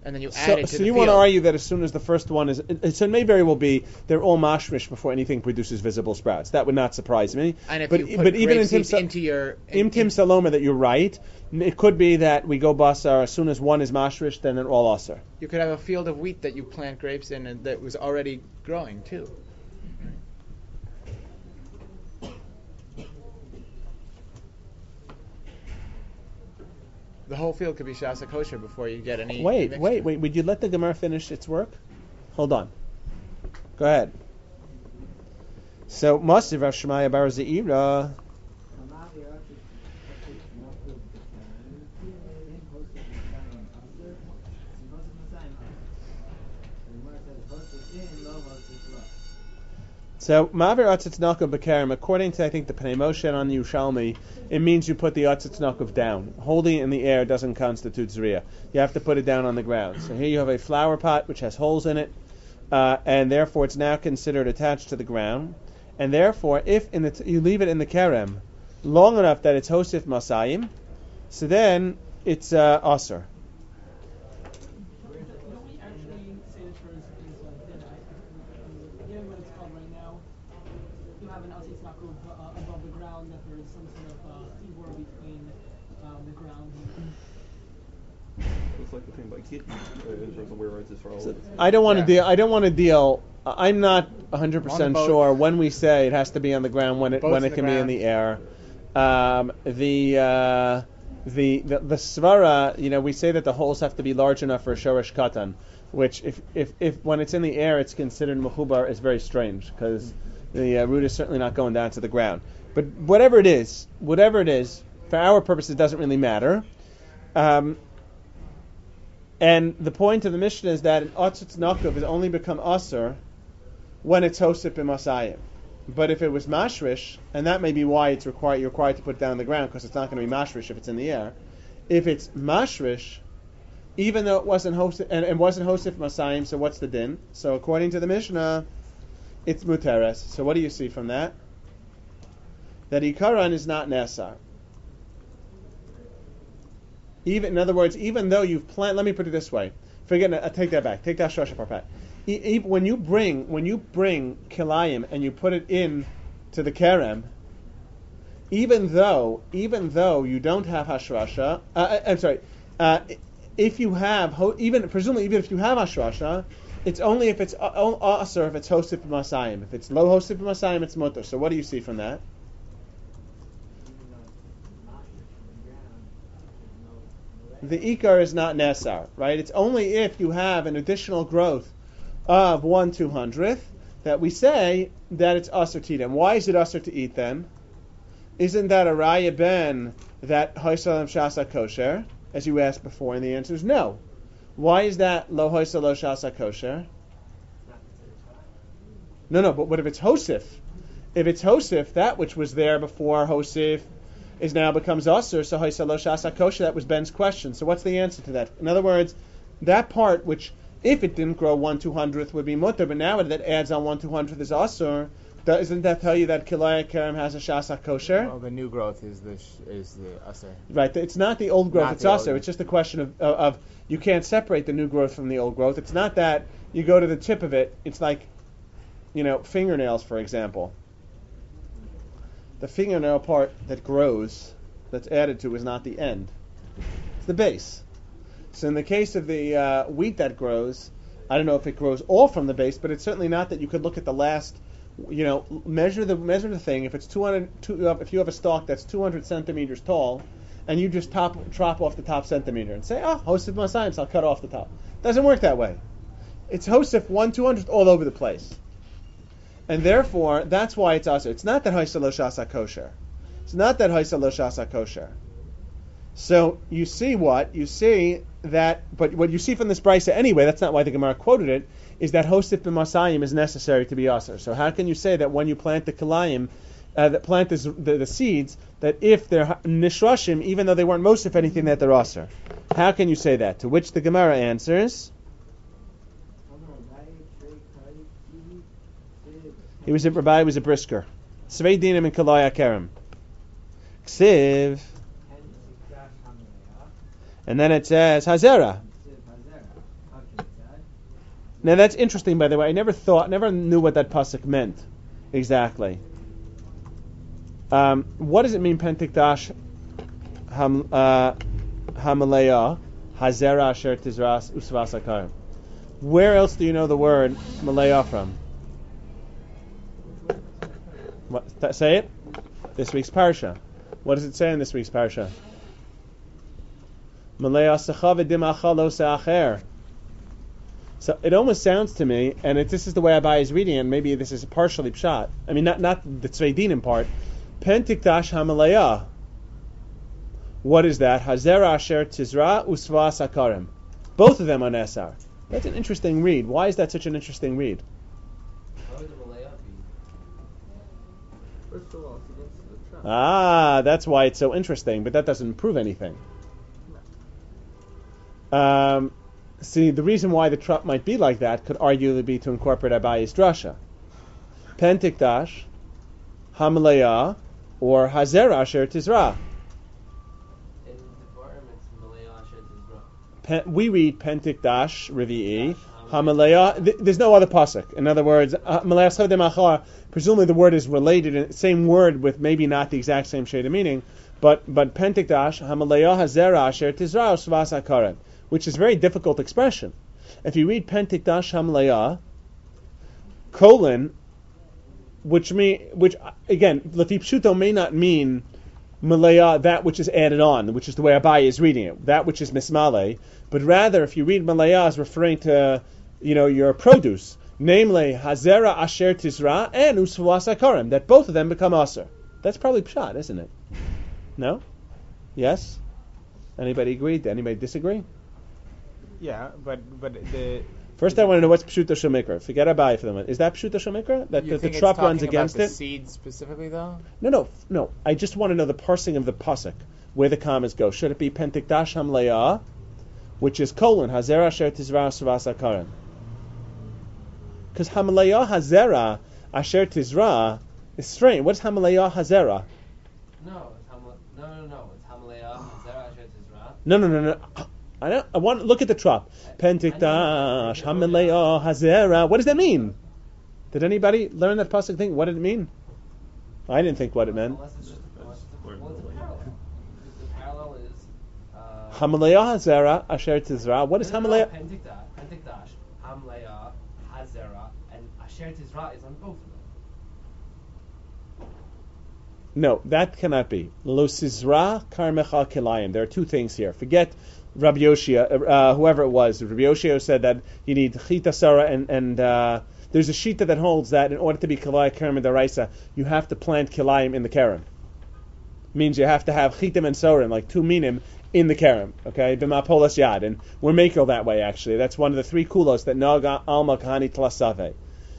and then you add
So,
it to
so
the
you
field.
want to argue that as soon as the first one is, it, so it may very well be they're all mashmish before anything produces visible sprouts. That would not surprise me.
And if
but
you put
but even
grape
in Tim,
seeds into your
in Tim Saloma, that you're right. It could be that we go basar as soon as one is mashmish, then they're all asar.
you could have a field of wheat that you plant grapes in and that was already growing too. The whole field could be shasa kosher before you get any.
Wait,
mixture.
wait, wait. Would you let the Gemara finish its work? Hold on. Go ahead. So, Masiv Rav Shemaya bar Zeira. So, Ma'avir Atzitz Nakov B'Kerem, according to, I think, the Pnei Moshe on the Yerushalmi, it means you put the Atzitz Nakov down. Holding it in the air doesn't constitute Zriya. You have to put it down on the ground. So here you have a flower pot which has holes in it, uh, and therefore it's now considered attached to the ground. And therefore, if in the t- you leave it in the Kerem long enough that it's Hosif Masayim, so then it's uh, Aser.
Don't we actually say this for instance, like, then I, given what it's called right now, you have an Atzitz Nakov uh, above the ground, that there is some sort of uh, tibor between um, the ground and
It's like the thing by Keaton uh, in terms of where it's Israel.
So I don't want to
Yeah.
deal. I don't want to deal. I'm not one hundred
On the
percent
boat.
sure when we say it has to be on the ground, when it
Boat's
when
in
it
the
can be in
ground.
the air. Um, the, uh, the the the svara, you know, we say that the holes have to be large enough for a shorish katan, which if if, if when it's in the air, it's considered mechubar, is very strange because the uh, root is certainly not going down to the ground. But whatever it is, whatever it is, for our purposes, it doesn't really matter. Um, and the point of the Mishnah is that an Atzitz Nakov has only become Aser when it's Hosip Masayim. But if it was Mashrish, and that may be why it's required, you're required to put it down on the ground, because it's not going to be Mashrish if it's in the air. If it's Mashrish, even though it wasn't Hosip, and it wasn't Hosip Masayim, so what's the din? So according to the Mishnah, it's Muteres. So what do you see from that? That Ikaran is not Nesar. Even, in other words, even though you've planted, let me put it this way. Forget, I take that back. Take that Shosha Parpat. E- e- when you bring, when you bring Kilayim and you put it in to the Kerem, even though, even though you don't have Hashrasha, uh, I'm sorry, uh, if you have, ho- even presumably, even if you have Hashrasha, it's only if it's uh, Aser if it's Hosip Masayim. If it's low Hosip Masayim, it's Mutter. So what do you see from that? The Ikar is not Nesar, right? It's only if you have an additional growth of one two hundredth that we say that it's Aser to eat. And why is it Aser to eat then? Isn't that a Raya Ben that Hoysalam Shasa kosher, as you asked before? And the answer is no. Why is that Lo Hoysalo Shasa kosher? No, no, but what if it's Hosif? If it's Hosif, that which was there before Hosif is now becomes Aser, so Hoysalo Shasa kosher, that was Ben's question. So what's the answer to that? In other words, that part which, if it didn't grow one two hundredth, would be mutter, but now that adds on one two hundredth is Aser, doesn't that tell you that Kilaya Kerem has a Shasa kosher?
Well, the new growth is the sh- is the aser.
Right, it's not the old growth,
Not
it's
the old
Aser.
growth.
It's just a question of, of, of you can't separate the new growth from the old growth. It's not that you go to the tip of it, it's like, you know, fingernails, for example. The fingernail part that grows, that's added to, is not the end. It's the base. So in the case of the uh, wheat that grows, I don't know if it grows all from the base, but it's certainly not that you could look at the last, you know, measure the measure the thing. If it's two hundred, two, if you have a stalk that's two hundred centimeters tall, and you just top chop off the top centimeter and say, oh, Hosef Masayim, I'll cut off the top. Doesn't work that way. It's Hosef one two hundredth all over the place. And therefore, that's why it's also. It's not that Haisa Lo Shasa kosher. It's not that Haisa Lo Shasa kosher. So you see what? You see that, but what you see from this brisa anyway, that's not why the Gemara quoted it, is that Hosif b'Masayim is necessary to be Aser. So how can you say that when you plant the Kilayim, uh, that plant this, the, the seeds, that if they're Nishrashim, even though they weren't Mosif anything, that they're Aser? How can you say that? To which the Gemara answers, he was a Rabbi, was a brisker. Svei dinim and Kalaya Kerem. Ksiv. And then it says Hazera. Now that's interesting, by the way. I never thought, never knew what that pasuk meant exactly. Um, what does it mean, Pentikdash ham, uh, Hamaleah Hazera Asher Tizras Usvas Akarim? Where else do you know the word Malaya from? What, th- say it. This week's parsha. What does it say in this week's parsha? Malaya Sachav Edim Achalo Se'acher. So it almost sounds to me, and it, this is the way Abai is reading, and maybe this is partially pshat. I mean, not not the Tzveidinim part. Pentikdash Hamalaya. What is that? Hazera Asher Tizra Usvas Akarim. Both of them on Esar. That's an interesting read. Why is that such an interesting read?
Why would the Malaya be?
First of all, it's against the trap.
Ah, that's why it's so interesting, but that doesn't prove anything. Um, see, the reason why the trup might be like that could arguably be to incorporate Abayi's drasha. Pentikdash, Hamalaya, or Hazera Asher Tizra.
In Devarim, it's Malaya Asher Tizra.
Pen, we read Pentikdash, Revi'i, Hamalaya. Th- there's no other pasuk. In other words, uh, Malaya Chavdei Machar, presumably the word is related, in same word with maybe not the exact same shade of meaning, but but Pentikdash, Hamalaya, Hazera Asher Tizra, Usvas Akarim, which is a very difficult expression. If you read Pentikdash Hamalaya, colon, which mean, which again, Lefi Pshuto may not mean Malaya, that which is added on, which is the way Abai is reading it, that which is Mismale, but rather if you read Malaya as referring to, you know, your produce, namely Hazera Asher Tizra and Usvas Akarim, that both of them become Aser. That's probably Pshat, isn't it? No? Yes? Anybody agree? Anybody disagree?
Yeah, but but the
First, I want to know what's Pshuta Shemikra. Forget Abai for the moment. Is that Pshuta Shemikra? That
you
the, the
think it's
trop
talking
runs
about
against
the
it?
seeds specifically, though?
No, no, no. I just want to know the parsing of the pasuk, where the commas go. Should it be Pentikdash Hamleah, which is colon Hazera Asher Tizra Suvas Akarim? Because Hamleah Hazera Asher Tizra is strange. What's Hamleah Hazera?
No, it's Hamal- no, no, no. It's Hamalaya, Hazera Asher Tizra.
No, no, no, no. I don't, I want look at the trop. Pentikdash Hamleah Hazera. What does that mean? Did anybody learn that pasuk thing? What did it mean? I didn't think what it meant.
Unless it's just a, unless it's a, well, it's a parallel. The parallel is uh,
Hamleah Hazera Asher Tizra. What is
no, no, no,
Hamleah?
Pentikdash, Pentikdash, Hamleah, Hazera, and Asher Tizra is on both of them.
No, that cannot be. Lo Sizra Karmecha Kilayim. There are two things here. Forget Rabbi Yoshia, uh, whoever it was. Rabbi Yoshia said that you need Chita Sarah, and, and uh, there's a shita that holds that in order to be Kilay Kerem Daraisa, you have to plant Kilayim in the Kerem. Means you have to have Chitim and Sorim, like two minim, in the Kerem. Okay? B'mapolas Yad. And we're Makel that way, actually. That's one of the three kulos that Naga Alma Kahani Tlasave.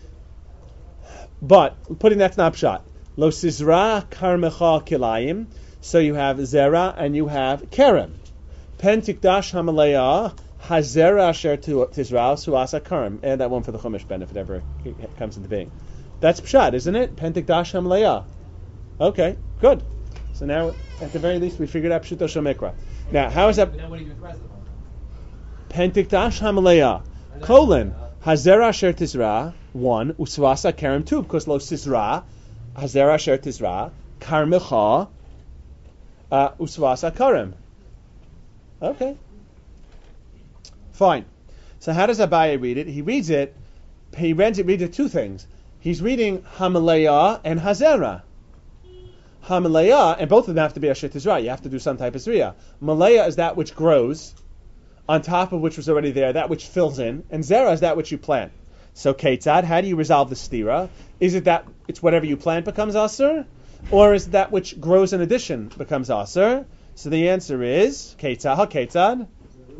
But, putting that snapshot, Lo Sizra Karmecha Kilayim, so you have Zera and you have Kerem. Pentikdash Hamalaya Hazera Asher Tizra Suasa Karim. And that one for the Chumash Ben if it ever comes into being. That's Pshat, isn't it? Pentikdash Hamalaya. Okay, good. So now, at the very least, we figured out Pshuto Shemikra. Now, how is that?
But then what do you do with the rest of them?
Pentikdash Hamalaya colon Hazera Asher Tizra one Usvasa Karim two because Lo Sizra Hazera Asher Tizra Karmecha uh, Usvasa Karim. Okay. Fine. So how does Abaye read it? He reads it, he reads it, reads it two things. He's reading Hamalaya and Hazera. Hamalaya, and both of them have to be Asher Tizra. You have to do some type of Zriya. Malaya is that which grows, on top of which was already there, that which fills in, and Zera is that which you plant. So Ketzad, how do you resolve the stira? Is it that it's whatever you plant becomes Aser? Or is it that which grows in addition becomes Aser? So the answer is Ketzad. Ha Ketzad?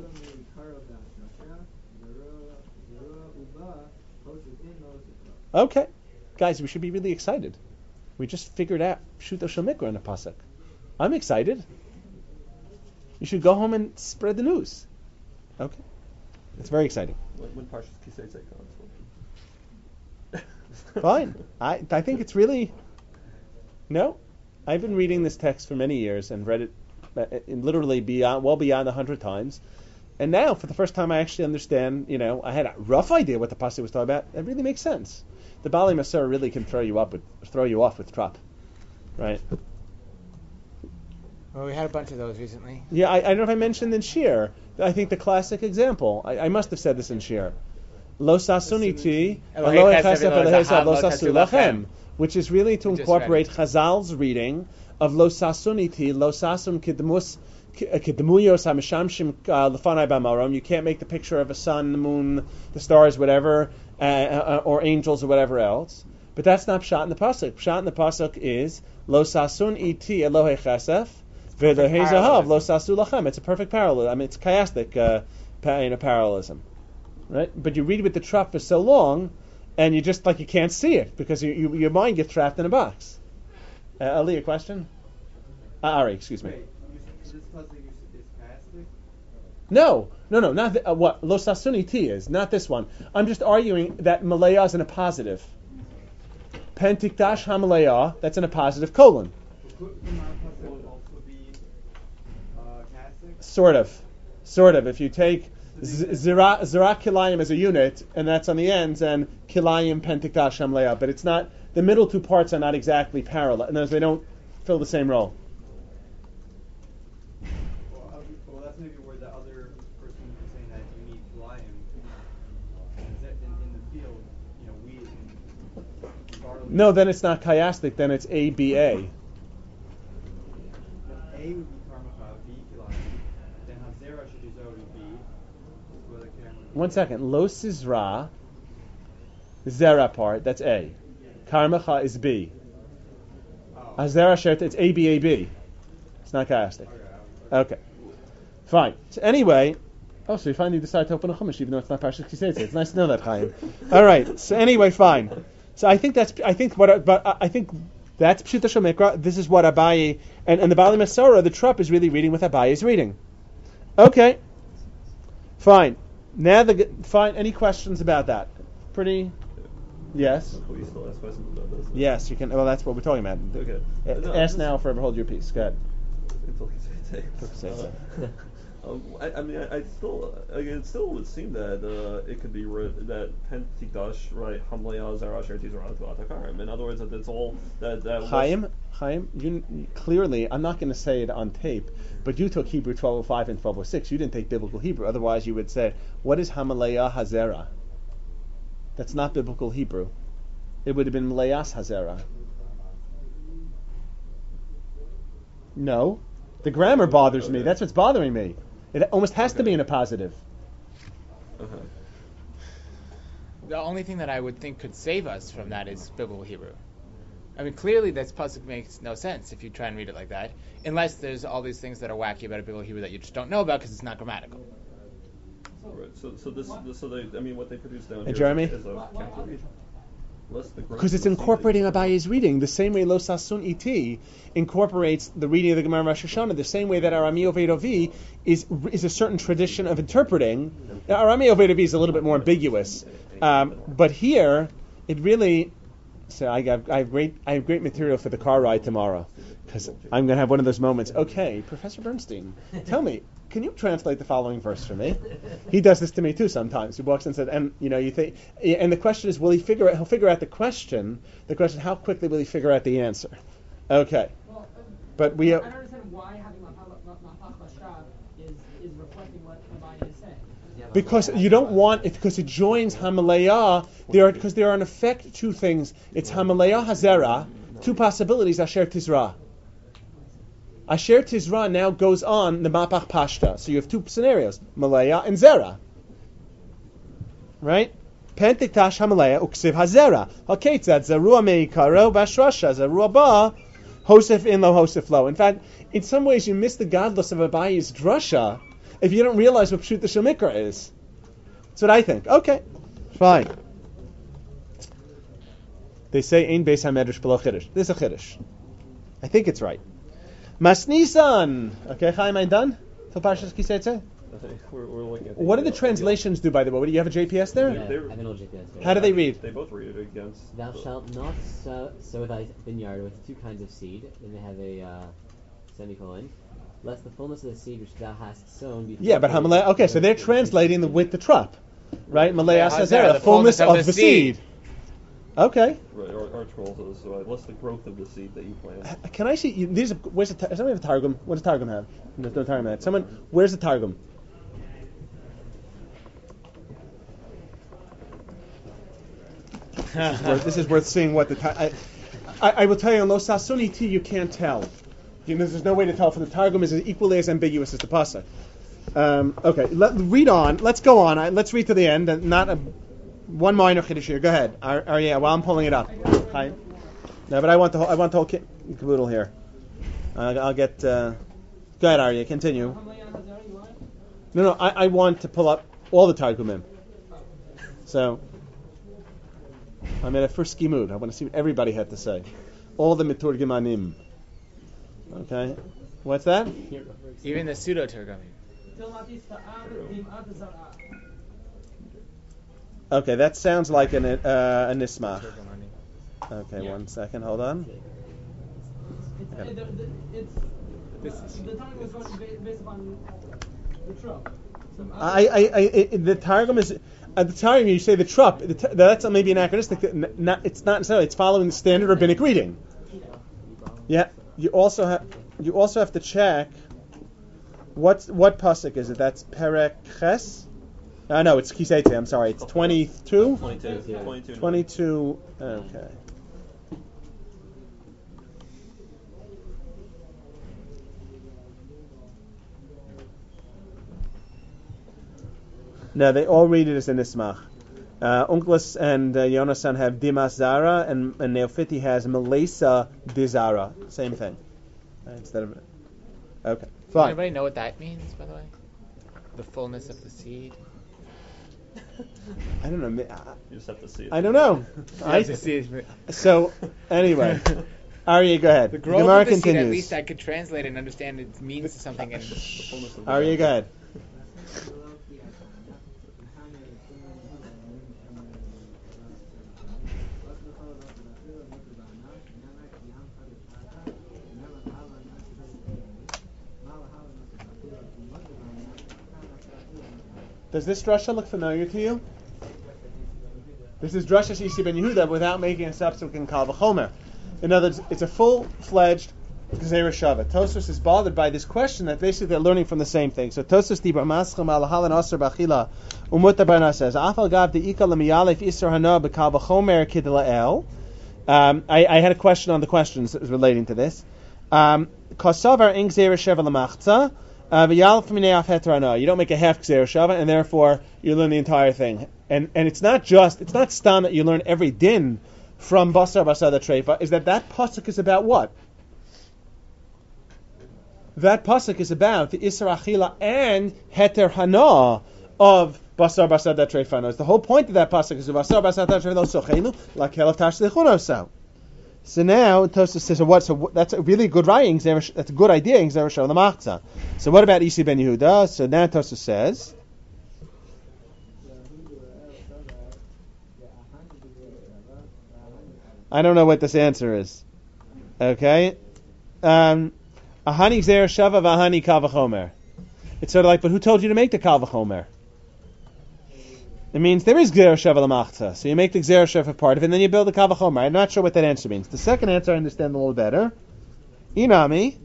Okay, guys, we should be really excited. We just figured out Pshuto Shemikra in a pasuk. I'm excited. You should go home and spread the news. Okay, it's very exciting.
When, when Parshas Kisei comes.
Fine. I I think it's really no. I've been reading this text for many years and read it uh, in literally beyond well beyond a hundred times, And now, for the first time, I actually understand. You know, I had a rough idea what the pasuk was talking about. It really makes sense. The Bali Masur really can throw you up with, throw you off with trop, right?
Well, we had a bunch of those recently.
Yeah, I, I don't know if I mentioned in Shir. I think the classic example. I, I must have said this in Shir. Lo sasuniti, Elohei chesed Elohei zahav, lo sasu lachem, which is really to
We just
incorporate
read it.
Chazal's reading of lo sasuniti, lo sasun kidmus kidmuyos hamishamshim lefanai b'marom. You can't make the picture of a sun, the moon, the stars, whatever, uh, uh, or angels or whatever else. But that's not pshat in the pasuk. Pshat in the pasuk is lo sasun iti Elohei chesed v'Elohei zahav, lo sasu lachem. It's a perfect parallel. I mean, it's chiastic uh, pa- you know, parallelism. Right, but you read with the trap for so long, and you just like you can't see it because you, you, your mind gets trapped in a box. Uh, Ali, a question? Uh, Ari, excuse me.
Wait, you, this pasuk is chiastic?
No, no, no, not the, uh, what Lo Sasuni T is, not this one. I'm just arguing that Malaya is in a positive. Pentikdash HaMalaya, that's in a positive colon.
Could the pasuk also be uh, chiastic?
Sort of, sort of. If you take Z- Zira, Zira Kilayim as a unit, and that's on the ends, and Kilayim Pentikdash HaMalaya, but it's not. The middle two parts are not exactly parallel. In other words, they don't fill the same role.
Well, uh, well, that's maybe where the other person was saying that you need kilayim. In, in the field, you know, wheat and barley.
No, then it's not chiastic. Then it's A B A.
A would be karmacha, B kilayim. Then hazera should be zo would be. Where the camera.
One second. Lo Sizra, Zera part, that's A. Karmacha is B.
Oh.
Hazera Shert, it's A B A B. It's not chiastic. Okay. Fine. So anyway, oh, so you finally decided to open a Chumash even though it's not Parshas Kiseitze. It's nice to know that, Chaim. All right. So anyway, fine. So I think that's, I think what, but I think that's Pshita Shel Mikra. This is what Abaye, and, and the Bali Masora, the Trup is really reading what Abaye is reading. Okay. Fine. Now the, fine. Any questions about that? Pretty, yes.
We still ask questions about this.
Yes, you can. Well, that's what we're talking about.
Okay.
Uh,
No,
Ask
this-
now or forever hold your peace. Go ahead.
Until Kiseitze.
Kiseitze.
Uh, Um, I, I mean, I, I still, uh, it still would seem that uh, it could be re- that Pentikdash, right? Hamleya Zara Sherti Zara Takarim. In other words, that it's all that that. was-
Chaim, Chaim, you clearly, I'm not going to say it on tape, but you took Hebrew twelve oh five and twelve oh six. You didn't take biblical Hebrew. Otherwise, you would say, what is Hamaleya Hazera? That's not biblical Hebrew. It would have been Malayas Hazera. No. The grammar bothers me.
Okay.
That's what's bothering me. It almost has to be in a positive.
Uh-huh.
The only thing that I would think could save us from that is biblical Hebrew. I mean, clearly this pasuk makes no sense if you try and read it like that, unless there's all these things that are wacky about a biblical Hebrew that you just don't know about because it's not grammatical.
Right. So, so this, this, so they, I mean, what they produce down
Hey,
here
Jeremy?
is a counter read. Less the
Because it's incorporating Abaye's reading, the same way Lo Sasun Iti incorporates the reading of the Gemara Rosh Hashanah, the same way that Arami Ovedovi is is a certain tradition of interpreting. Now, Arami Ovedovi is a little bit more ambiguous, um, but here it really. So I have, I have great I have great material for the car ride tomorrow, because I'm going to have one of those moments. Okay, Professor Bernstein, tell me, can you translate the following verse for me? He does this to me too sometimes. He walks in and says, and you know, you think, and the question is, will he figure out? He'll figure out the question. The question, how quickly will he figure out the answer? Okay,
Well, uh,
but we.
I
Uh,
don't understand why having Mapach Bashab is is reflecting what Abaye is saying.
Because you don't want it, because it joins Hamalaya. There are because there are in effect two things. It's Hamalaya Hazera, two possibilities. Asher Tizra. Asher Tizra now goes on the Mapach Pashta. So you have two scenarios: Malaya and Zera. Right? Pentikdash Hamalaya Uksiv Hazera. Okay, that's Zerua Meikaro Bashrasha Zerua Ba Hosef in lo Hosef lo. In fact, in some ways you miss the godless of Abaye's drasha if you don't realize what Pshuta Shel Mikra is. That's what I think. Okay, fine. They say Ein Beis HaMedrash B'lo Chiddush. This is a Chiddush. I think it's right. Masnisan. Okay, Chaim, am I done? Till Parshas Kiseitze?
We're, we're looking at
What do the
uh,
translations do, by the way? Do you have a J P S there?
Yeah.
Yeah, I have an old G P S. Yeah.
How do they read?
They both read it against.
Thou
the-
shalt not sow, sow thy vineyard with two kinds of seed. Then they have a uh, semicolon, lest the fullness of the seed which thou hast sown be...
Yeah, but Hamalei, okay, so they're translating the with the trup, right? Maleas
Yeah,
Hazera, the fullness of the seed. Okay.
Right, our, our troll says, so what's the growth of the seed that you plant?
Can I see? You, these are, where's the? Does somebody have a targum? What does targum have? There's no targum. That. Someone, where's the targum? This is worth, this is worth seeing what the. Tar- I, I, I will tell you, on Lo Sasuni T, you can't tell. You know, there's no way to tell from the targum is equally as ambiguous as the pasuk. Um, okay, let, read on. Let's go on. I, let's read to the end. And not a one minor chiddush here. Go ahead. Ar, Ar, yeah, while I'm pulling it up. Hi. No, but I want the whole, I want the whole ki- caboodle here. Uh, I'll get. Uh, go ahead, Arya. Continue. No, no. I, I want to pull up all the targumim. So I'm in a frisky mood. I want to see what everybody had to say. All the miturgimanim. Okay. What's that?
Even the pseudo targumim.
Okay, that sounds like an uh, a nismach. Okay, yeah. One second. Hold on.
It's, uh, the, the, it's uh, the targum is going based, based upon the trup. So
I, I, I, it, the targum is at the targum. You say the trup. The t- that's maybe anachronistic. That not, it's not necessarily. It's following the standard rabbinic reading. Yeah. You also have you also have to check. What's what pasuk is it? That's Perek Ches. Uh, no, it's Kisete. I'm sorry. It's twenty-two.
twenty-two. Yeah. twenty-two.
twenty-two. Okay. No, they all read it as a nismach. Uh, Unclus and uh, Yonasan have Dimas Zara, and, and Neofiti has Melesa Dizara. Same thing. Right, instead of okay,
Does
fine.
anybody know what that means, by the way? The fullness of the seed.
I don't know.
You just have to see it.
I don't know. I, so anyway, Arya, go ahead.
The growth
Gemara
of the seed,
continues.
at least I could translate and understand it means something. And
Arya, go ahead. Does this drasha look familiar to you? This is drasha Isi ben Yehuda without making a subsequent kal v'chomer. In other words, it's a full-fledged gzeira shava. Tosfos is bothered by this question that basically they're learning from the same thing. So Tosfos dibra maschem al halan aser b'achila umut barna says afal gav deika lemiyalef iser hana b'kal v'chomer kidlael. Um, I, I had a question on the questions that was relating to this. Um, Kosavar ing gzeira shava lemachza. Uh, you don't make a half gzeira shava, and therefore you learn the entire thing. And and it's not just it's not stam that you learn every din from basar basada treifa. Is that that pasuk is about what? That pasuk is about the isra achila and heter hana of basar basada treifa. The whole point of that pasuk is basar basada treifa sochelu lakel tashlichun so. So now Tosfos says, so what? So that's a really good writing. That's a good idea. So what about Isi ben Yehuda? So now Tosfos says, I don't know what this answer is. Okay, um, ahani gzeira shava v'ahani kal v'chomer. It's sort of like, but who told you to make the kal v'chomer? It means there is gzeira shava l'machza, so you make the gzeira shava part of it, and then you build the kal v'chomer. I'm not sure what that answer means. The second answer I understand a little better. Inami.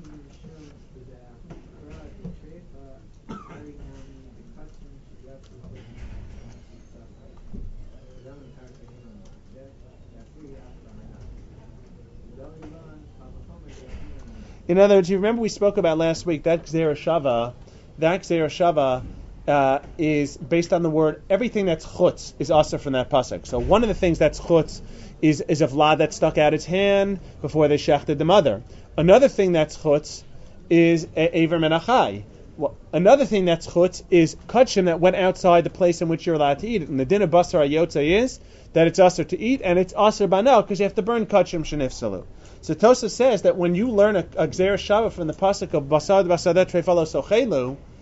In other words, you remember we spoke about last week that gzeira shava, that gzeira shava. Uh, is based on the word, everything that's chutz is also from that pasuk. So one of the things that's chutz is, is a vlad that stuck out its hand before they shechted the mother. Another thing that's chutz is Aver Menachai. Well, another thing that's chutz is kachim that went outside the place in which you're allowed to eat it. And the din of basar ayotza is that it's usher to eat, and it's usher banal because you have to burn kachim shenifsalu. So Tosfos says that when you learn a, a gzeira shava from the pasuk of basar basadet trefalo sochelu,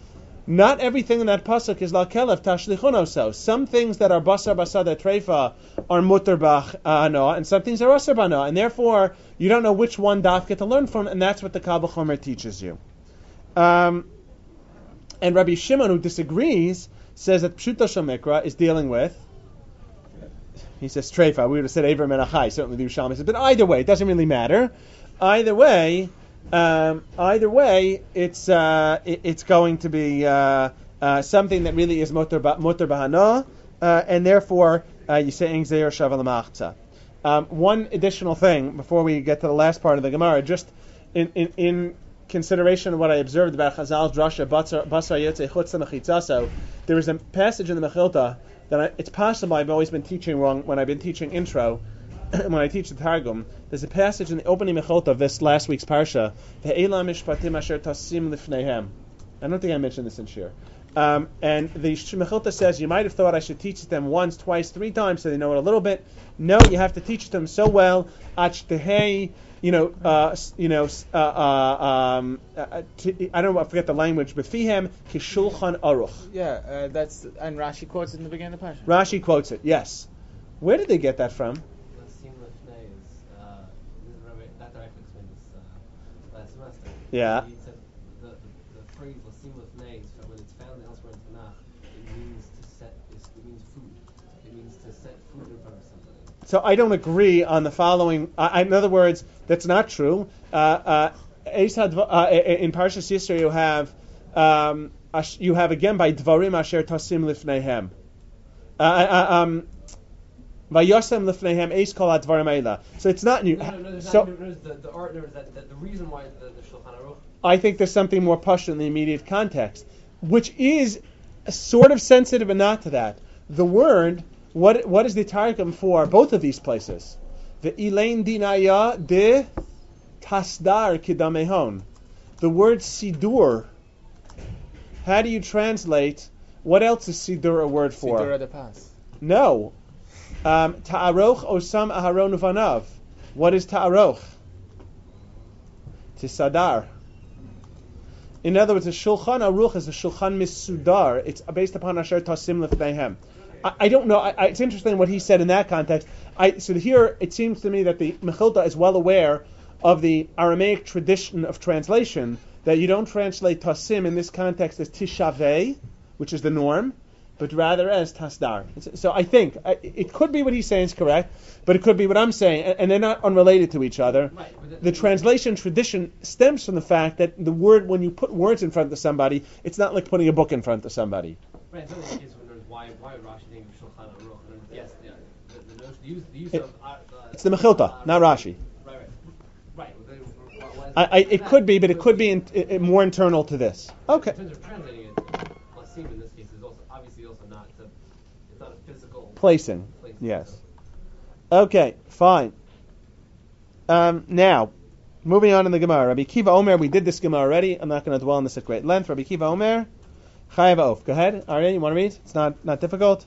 not everything in that pasuk is la kelev tashlichuno. So some things that are basar basada treifa are mutter b'hanoah, and some things are asar b'hanoah, and therefore you don't know which one dafka to learn from, and that's what the Kal V'chomer teaches you. Um, and Rabbi Shimon, who disagrees, says that Pshuta Shemikra is dealing with. He says treifa. We would have said Aver Menachai. Certainly the Yerushalmi says, but either way, it doesn't really matter. Either way. Um, either way, it's uh, it, it's going to be uh, uh, something that really is mutter b'hanoah, uh, and therefore uh, you say Zeir Shaval Machza. Um One additional thing before we get to the last part of the Gemara, just in, in, in consideration of what I observed about Chazal's drasha Basar Yotzei Chutz Mechitzaso, there is a passage in the Mechilta that I, it's possible I've always been teaching wrong when I've been teaching intro. When I teach the Targum, there's a passage in the opening Mechilta of this last week's Parsha, Ve'ela mishpatim asher tasim lifneihem. I don't think I mentioned this in Shir. Um, and the Mechilta says, you might have thought I should teach it them once, twice, three times so they know it a little bit. No, you have to teach it them so well, Achtehei, you know, uh, you know, uh, uh, um, uh, t- I don't know, I forget the language, but Fihem Kishulchan Aruch.
Yeah, uh, that's, and Rashi quotes it in the beginning of the Parsha.
Rashi quotes it, yes. Where did they get that from? Yeah.
He said the, the, the phrase "lasim lefnei," when it's found elsewhere in Tanakh, it means to set. It means food. It means to set food in front of somebody.
So I don't agree on the following. Uh, in other words, that's not true. Uh, uh, uh, in Parshas Yisro, you have um, you have again by Dvarim Asher Tasim Lifneihem. Uh, uh, um, Vayosem lefneihem eis kol hadvarim eila. So it's not new.
No, no, no,
so
not, no, no, the, the art, no, that, that the reason why the, the Shulchan Aruch.
I think there's something more pashut in the immediate context, which is sort of sensitive and not to that. The word, what what is the targum for both of these places? The ilain dinaya de tasdar kidamehon. The word sidur. How do you translate? What else is sidur a word for?
Sidur de pas.
No. Um, ta'aroch osam aharon uvanav. What is ta'aroch? Tisadar. In other words, a shulchan aruch is a shulchan misudar. It's based upon asher tasim lefneihem. I, I don't know. I, I, it's interesting what he said in that context. I, so here it seems to me that the Mechilta is well aware of the Aramaic tradition of translation, that you don't translate tasim in this context as tishaveh, which is the norm, but rather as tasdar. So I think it could be what he's saying is correct, but it could be what I'm saying, and they're not unrelated to each other.
Right, but the,
the translation tradition stems from the fact that the word, when you put words in front of somebody, it's not like putting a book in front of somebody.
Right, it's only the case when there's why why Rashi named Shulchan Aruch. Yes, yeah, the, the, notion, the use the use
It,
of uh,
it's the Mechilta,
uh,
not Rashi.
Right, right, right. Well, they, why, why is
I,
it-
I, it could be, but it could be in, in, more internal to this. Okay.
In terms of translating it, lasim in this case is also obviously also not it's, a, it's not a physical
Placing.
place.
Yes. Okay, fine. Um, now, moving on in the Gemara. Rabbi Kiva Omer, we did this Gemara already. I'm not going to dwell on this at great length. Rabbi Kiva Omer, Chayav Of. Go ahead. Arya, you want to read? It's not not difficult.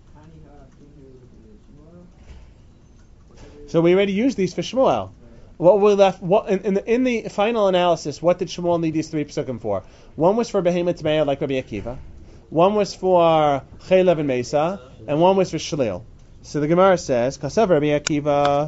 So we already used these for Shmuel. What we left what, in, in, the, in the final analysis, what did Shmuel need these three psukim for? One was for Behemoth Meir, like Rabbi Akiva. One was for Chaylev and Mesa, and one was for Shalil. So the Gemara says, Kasav Rabbi Akiva,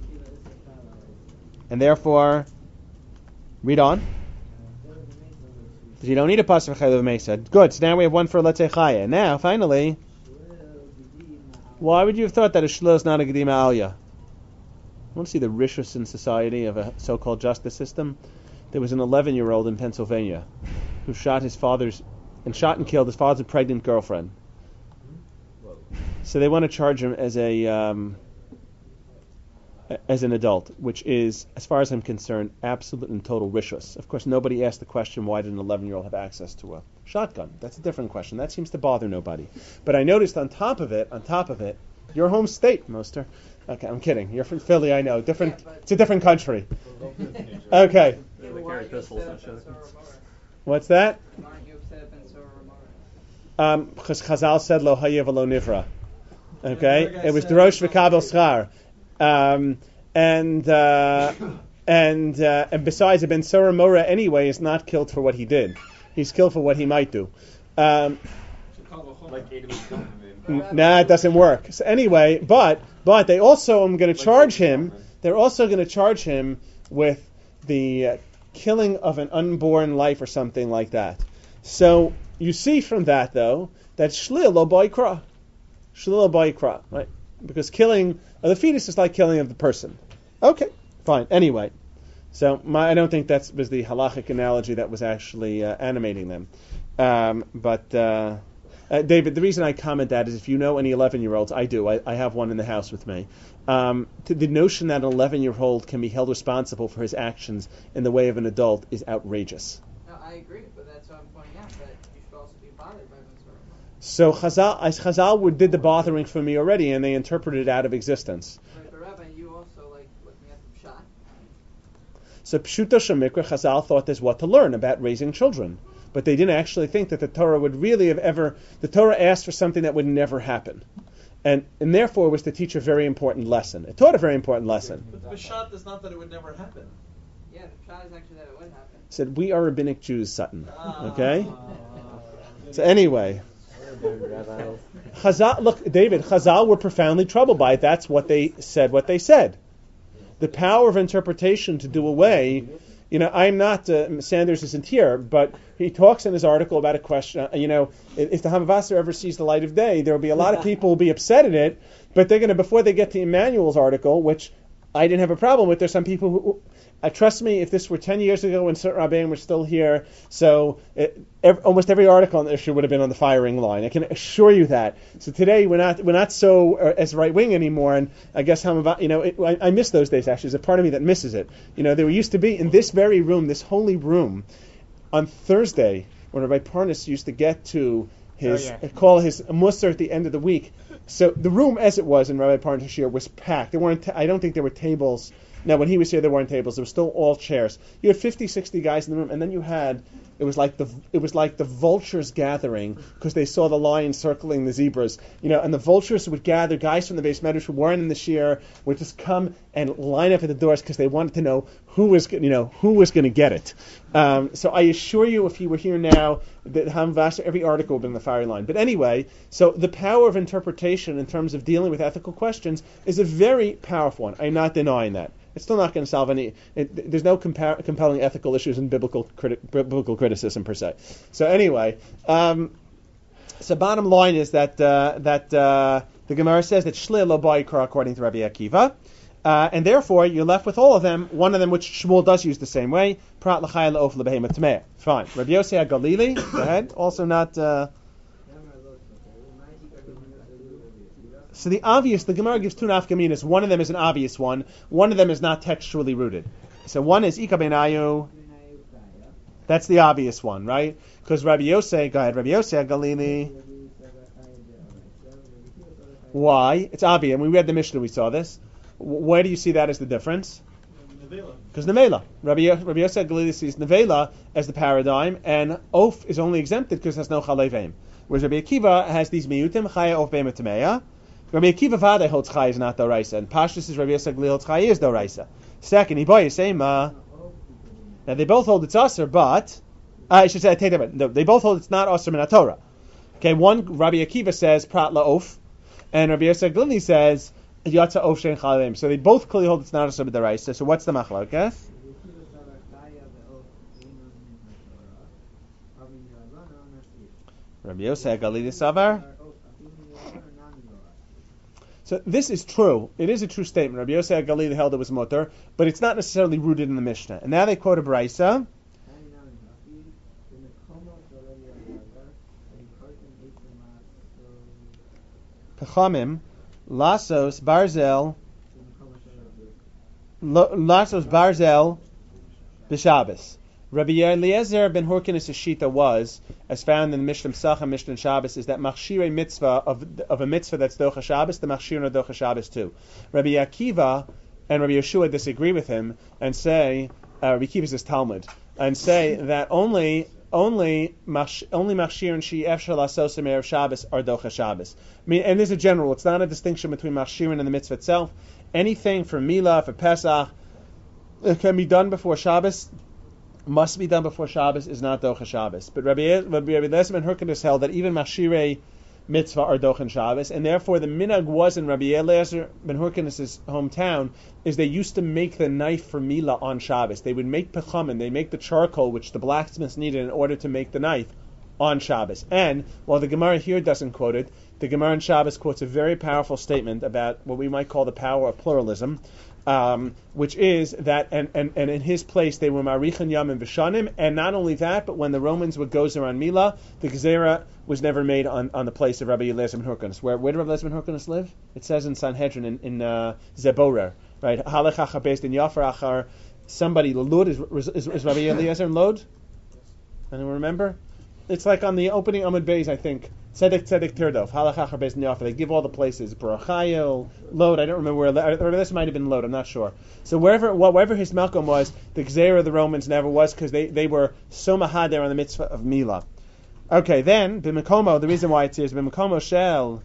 and therefore, read on. You don't need a pasuk for Chaylev and Mesa. Good. So now we have one for let's say Chaya. Now, finally, why would you have thought that a Shalil is not a Gedima Aliyah? I want to see the rishus in society of a so-called justice system. There was an eleven-year-old in Pennsylvania who shot his father's and shot and killed his father's pregnant girlfriend. So they want to charge him as a um, as an adult, which is, as far as I'm concerned, absolute and total rishus. Of course, nobody asked the question, why did an eleven-year-old have access to a shotgun? That's a different question. That seems to bother nobody. But I noticed on top of it, on top of it, your home state, Moster. Okay, I'm kidding. You're from Philly, I know. Different.
Yeah,
it's a different country. Okay.
Yeah, they carry pistols and shit.
What's that?
Aren't you upset at Ben Sora
Um, because Chazal said lo hayev lo nivra. Okay, it was drosh v'kabel schar. Um, and uh, and uh, and besides, Ben Sora Mora anyway is not killed for what he did. he's killed for what he might do. Um,
Like Adam and Eve.
N- Nah, it doesn't work. So anyway, but but they also am going to charge him. They're also going to charge him with the uh, killing of an unborn life or something like that. So you see from that though that shlil lo ba'ikra, shlil lo ba'ikra, right? Because killing of the fetus is like killing of the person. Okay, fine. Anyway, so my, I don't think that was the halachic analogy that was actually uh, animating them, um, but. Uh, Uh, David, the reason I comment that is if you know any eleven-year-olds, I do. I, I have one in the house with me. Um, to the notion that an eleven-year-old can be held responsible for his actions in the way of an adult is outrageous.
No, I agree, but that's what I'm pointing out, that you should also be bothered by this sort of thing.
So Chazal, as Chazal would, did the bothering for me already, and they interpreted it out of existence.
Right, but Rabbi, you also like looking at the pshat.
So Pshuto Shemikra, Chazal thought there's what to learn about raising children. But they didn't actually think that the Torah would really have ever, the Torah asked for something that would never happen. And and therefore was to teach a very important lesson. It taught a very important lesson.
But the Pshat is not that it would never happen.
Yeah, the pshat is actually that it would happen.
It said, we are rabbinic Jews, Sutton.
Ah.
Okay? So anyway, Chazal, look, David, Chazal were profoundly troubled by it. That's what they said, what they said. The power of interpretation to do away. You know, I'm not, uh, Sanders isn't here, but he talks in his article about a question, uh, you know, if, if the Hamavasar ever sees the light of day, there will be a lot of people who will be upset at it, but they're going to, before they get to Emmanuel's article, which I didn't have a problem with, there's some people who, uh, trust me, if this were ten years ago when certain Rabbeim were still here, so it, every, almost every article on the issue would have been on the firing line. I can assure you that. So today we're not we're not so uh, as right wing anymore, and I guess Hamava, you know, it, I, I miss those days. Actually, there's a part of me that misses it. You know, there used to be in this very room, this holy room, on Thursday when Rabbi Parnas used to get to his
Oh, yeah.
uh, call his Musar at the end of the week. So the room, as it was in Rabbi Parnas' year, was packed. There weren't. T- I don't think there were tables. No, when he was here, there weren't tables. There were still all chairs. You had fifty, sixty guys in the room, and then you had. It was like the it was like the vultures gathering because they saw the lions circling the zebras, you know. And the vultures would gather. Guys from the base medrash who weren't in the shiur would just come and line up at the doors because they wanted to know who was, you know, who was going to get it. Um, so I assure you, if he were here now, that Hamavasar, every article would be in the firing line. But anyway, so the power of interpretation in terms of dealing with ethical questions is a very powerful one. I'm not denying that. It's still not going to solve any. It, there's no compar- compelling ethical issues in biblical criti- biblical criticism per se. So anyway, um, so bottom line is that uh, that uh, the Gemara says that Shlil lo ba'ikra according to Rabbi Akiva, uh, and therefore you're left with all of them. One of them, which Shmuel does use the same way, Prat l'chayil of lebehema tameh. Fine. Rabbi Yosei HaGalili, go ahead. Also not. Uh, So the obvious, the Gemara gives two nafkaminas. One of them is an obvious one. One of them is not textually rooted. So one is Ika benayu. That's the obvious one, right? Because Rabbi Yosei, go ahead, Rabbi Yosei Galili. Why? It's obvious. And we read the Mishnah, we saw this. W- where do you see that as the difference? Because Nevela. Rabbi, Yo- Rabbi Yosei Galili sees Nevela as the paradigm, and Oaf is only exempted because there's no Chaleveim. Whereas Rabbi Akiva has these miyutim, Chaya Oaf Be'em Tameya. Rabbi Akiva Vade holds Chai is not Doraisa, and Pashtus is Rabbi Yosef Galil holds Chai is Doraisa. Second, Iboy same. Uh, now they both hold it's Aser, but uh, I should say I take that back. No, they both hold it's not Aser min Torah. Okay, one Rabbi Akiva says Prat La'of, and Rabbi Yosef Galil says Yatza Of Shein Chalim. So they both clearly hold it's not Aser min Doraisa. So what's the machlokes? Rabbi Yosef Galil Savar. So this is true. It is a true statement. Rabbi Yosef HaGalili held it was mutter, but it's not necessarily rooted in the Mishnah. And now they quote a brisa. Pechamim, lasos barzel, lasos barzel, b'Shabbos. Rabbi Eliezer ben Horkinus' shita was, as found in the Mishnah Pesach and Mishnah Shabbos, is that machshirei mitzvah of of a mitzvah that's docha Shabbos, the machshir are docha Shabbos too. Rabbi Akiva and Rabbi Yeshua disagree with him and say, uh, Rabbi Akiva is Talmud, and say that only only mach, only machshir and she'ef shel asos erev Shabbos are docha Shabbos. I mean, and there's a general. It's not a distinction between machshirin and the mitzvah itself. Anything for Milah, for Pesach, it can be done before Shabbos. must be done before Shabbos is not Docha Shabbos. But Rabbi Rabbi Eliezer ben Hyrcanus held that even Mashirei mitzvah are Dochen Shabbos, and therefore the minhag was in Rabbi Eliezer ben Hyrcanus' hometown is they used to make the knife for Mila on Shabbos. They would make pechamin, they make the charcoal which the blacksmiths needed in order to make the knife on Shabbos. And while the Gemara here doesn't quote it, the Gemara in Shabbos quotes a very powerful statement about what we might call the power of pluralism, um, which is that, and, and, and in his place they were Marichin Yam and Vishanim, and not only that, but when the Romans would gozer on Mila, the Gezerah was never made on, on the place of Rabbi Eliezer ben Hyrcanus. Where, where did Rabbi Eliezer ben Hyrcanus live? It says in Sanhedrin, in, in uh, Zeborer, right? Halech achar based in Yafar achar, somebody, Lod, is, is, is Rabbi Eliezer in Lod? Anyone remember? It's like on the opening Amud Beis, I think. Tzedek Tzedek Tirdov, Halach Achar Beis Nyafa. They give all the places. Barachayil, Lod. I don't remember where. Or this might have been Lod. I'm not sure. So wherever, wherever his Malcolm was, the Gzeira of the Romans never was because they, they were so mahad there on the mitzvah of Mila. Okay, then B'Mekomo. The reason why it's here is B'Mekomo Shel.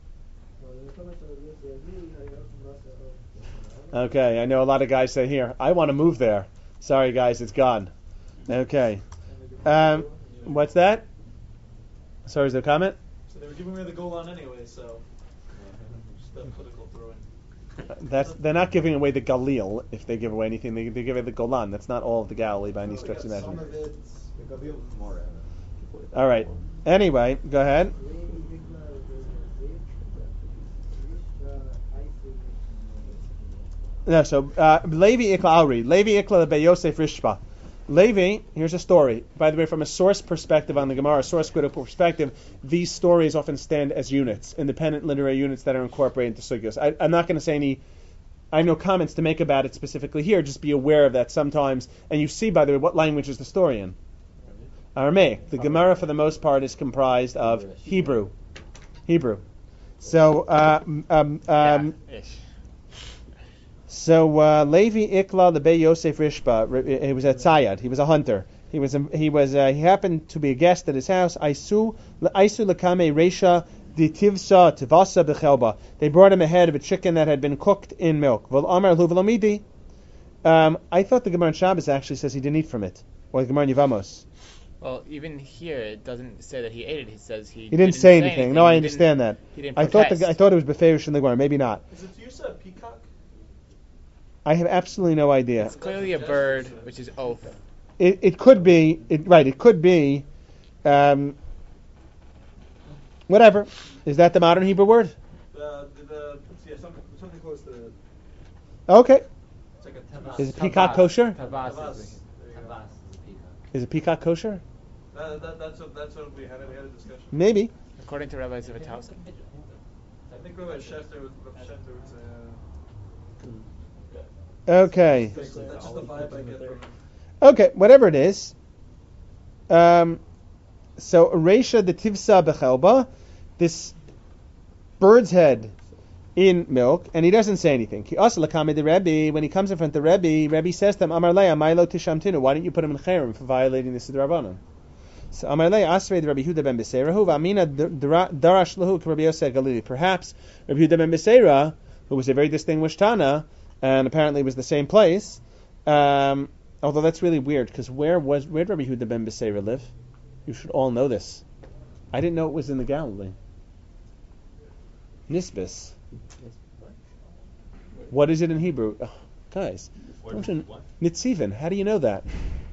Okay, I know a lot of guys say here, I want to move there. Sorry guys, it's gone. Okay. Um, what's that? Sorry, is there a comment?
So they were giving away the Golan anyway, so just a political throw-in.
That's they're not giving away the Galil if they give away anything. They, they give away the Golan. That's not all of the Galilee by any stretch of the imagination. All right. Anyway, go ahead. No, so uh, Levi Ikla Auri, Levi Ikla Be Yosef Rishpa. Levi, here's a story. By the way, from a source perspective on the Gemara, a source critical perspective, these stories often stand as units, independent literary units that are incorporated into sugyos. I, I'm not going to say any, I have no comments to make about it specifically here, just be aware of that sometimes. And you see, by the way, what language is the story in? Aramaic. The Gemara, for the most part, is comprised of Hebrew. Hebrew. So, uh, um, um,
yeah,
So uh, Levi Ikla the Bei Yosef Rishba. He was a tzayad. He was a hunter. He was a, he was uh, he happened to be a guest at his house. Aisu Aisu lekame Reisha ditivsa tivasa bechelba. They brought him a head of a chicken that had been cooked in milk. Vol Amar lu v'lomidi. Um, I thought the Gemara in Shabbos actually says he didn't eat from it, or the Gemara in Yevamos.
Well, even here it doesn't say that he ate it. He says he.
He didn't,
didn't
say,
say
anything.
anything.
No, I
He
understand that.
He didn't
I thought
protest.
the, I thought it was beferish in the Gemara. Maybe not.
Is it Yusa a peacock?
I have absolutely no idea.
It's clearly a bird, which is oaf.
It, it could be, it, right, it could be, um, whatever. Is that the modern Hebrew word?
The, the, the yeah, something, something close to that.
Okay.
It's like a tavas.
Is it peacock kosher?
Tavas.
Tavas.
Tavas is a peacock.
Is it peacock kosher?
That, that, that's, what, that's what we had. We had a discussion.
Maybe.
According to Rabbi Zivotowski.
I think Rabbi Schefter would, Rabbi Schefter would say. Uh,
Okay.
that's, that's just the vibe I get from it.
Okay, whatever it is. Um, so, Reisha the Tivsa Bechelba, this bird's head in milk, and he doesn't say anything. Ki asa lakame the Rebbe, when he comes in front of the Rebbe, Rebbe says to him, Amar Leia, Milo Tishamtinu, why don't you put him in Cherem for violating the Siddur Rabbanon? So, Amar Leia, Asrei the Rabbi Huda ben Beseira, V'amina darash lahu Rabbi Yosef Galili. Perhaps Rabbi Huda ben Beseira, who was a very distinguished Tana, and apparently it was the same place. Um, although that's really weird, because where was where did Rabbi Yehuda ben Beseira live? You should all know this. I didn't know it was in the Galilee. Nisbis. What is it in Hebrew? Oh, guys, don't you, Nitzivin. How do you know that?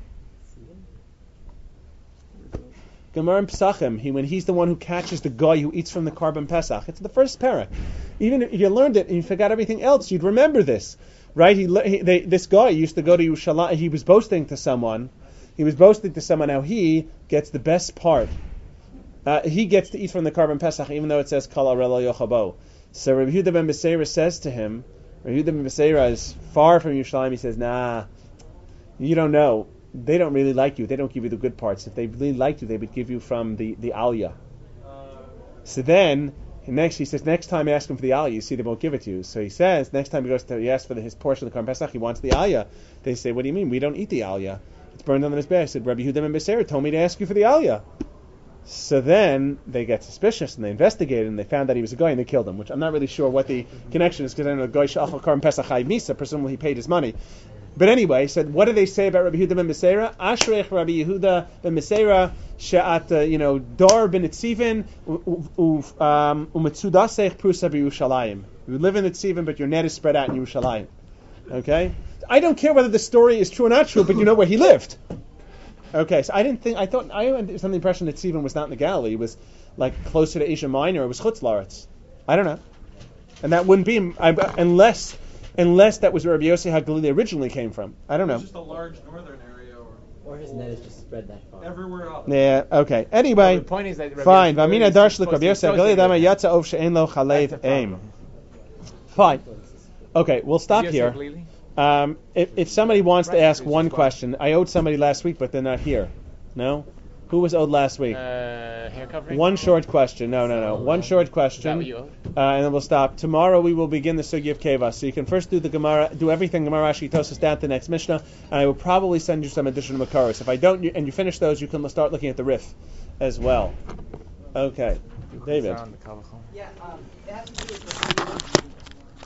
Gemara in Pesachim, he, when he's the one who catches the guy who eats from the carbon Pesach. It's the first parak. Even if you learned it and you forgot everything else, you'd remember this, right? He, he they, this guy used to go to Yerushalayim. He was boasting to someone. He was boasting to someone how he gets the best part. Uh, he gets to eat from the carbon Pesach, even though it says Kal Arelo Yochabo. So Rabbi Yehuda ben Beseira says to him, Rabbi Yehuda ben Beseira is far from Yerushalayim. He says, "Nah, you don't know. They don't really like you. They don't give you the good parts. If they really liked you, they would give you from the, the aliyah."
Uh,
So then, next he says, next time you ask him for the aliyah, you see they won't give it to you. So he says, next time he goes to, he asks for the, his portion of the Karm Pesach, he wants the aliyah. They say, what do you mean? We don't eat the aliyah. It's burned on the mizbeach. He said, Rabbi Yehuda ben Beseira told me to ask you for the aliyah. So then they get suspicious and they investigated and they found that he was a guy and they killed him, which I'm not really sure what the connection is, because I know the guy shachal Karm Pesach hay misa, presumably he paid his money. But anyway, he said, what do they say about Rabbi Yehuda ben Meseira? Ashreich Rabbi Yehuda ben Meseira she'at, uh, you know, dar ben Etzivin u'metzudasech prusa b'Yerushalayim. You live in Etzivin, but your net is spread out in Yerushalayim. Okay? I don't care whether the story is true or not true, but you know where he lived. Okay, so I didn't think, I thought, I was under the impression that Etzivin was not in the Galilee. It was like closer to Asia Minor. It was Chutz La'aretz. I don't know. And that wouldn't be, I, unless... Unless that was where Rabbi Yossi HaGalili originally came from. I don't know.
It's just a large northern area, or,
Or his net is just spread that far.
everywhere else.
Yeah, okay. Anyway,
Well, the point is that Rabbi
fine.
Yossi
Vamina
is
darshlik
supposed
Rabbi
to
Yossi
be
HaGalili dama
associated
yatsa ov she'en lo
That's
chalev
the problem.
aim. Fine. Okay, we'll stop
Yossi
here.
HaGalili?
Um, if, if somebody wants to
Right,
ask
which
one
is fine.
question, I owed somebody last week, but they're not here. No? Who was owed last week?
Uh, hair covering?
One short question. No, no, no. One short
Is that
question.
what you owed?
Uh, and then we'll stop. Tomorrow we will begin the Sugi of Keva. So you can first do the Gemara, do everything Gemara Rashi Tosas down to the next Mishnah, and I will probably send you some additional Makaros. If I don't, you, and you finish those, you can start looking at the Rif as well. Okay, David.
Sound the Kavachon.
Yeah, um, it has to do with the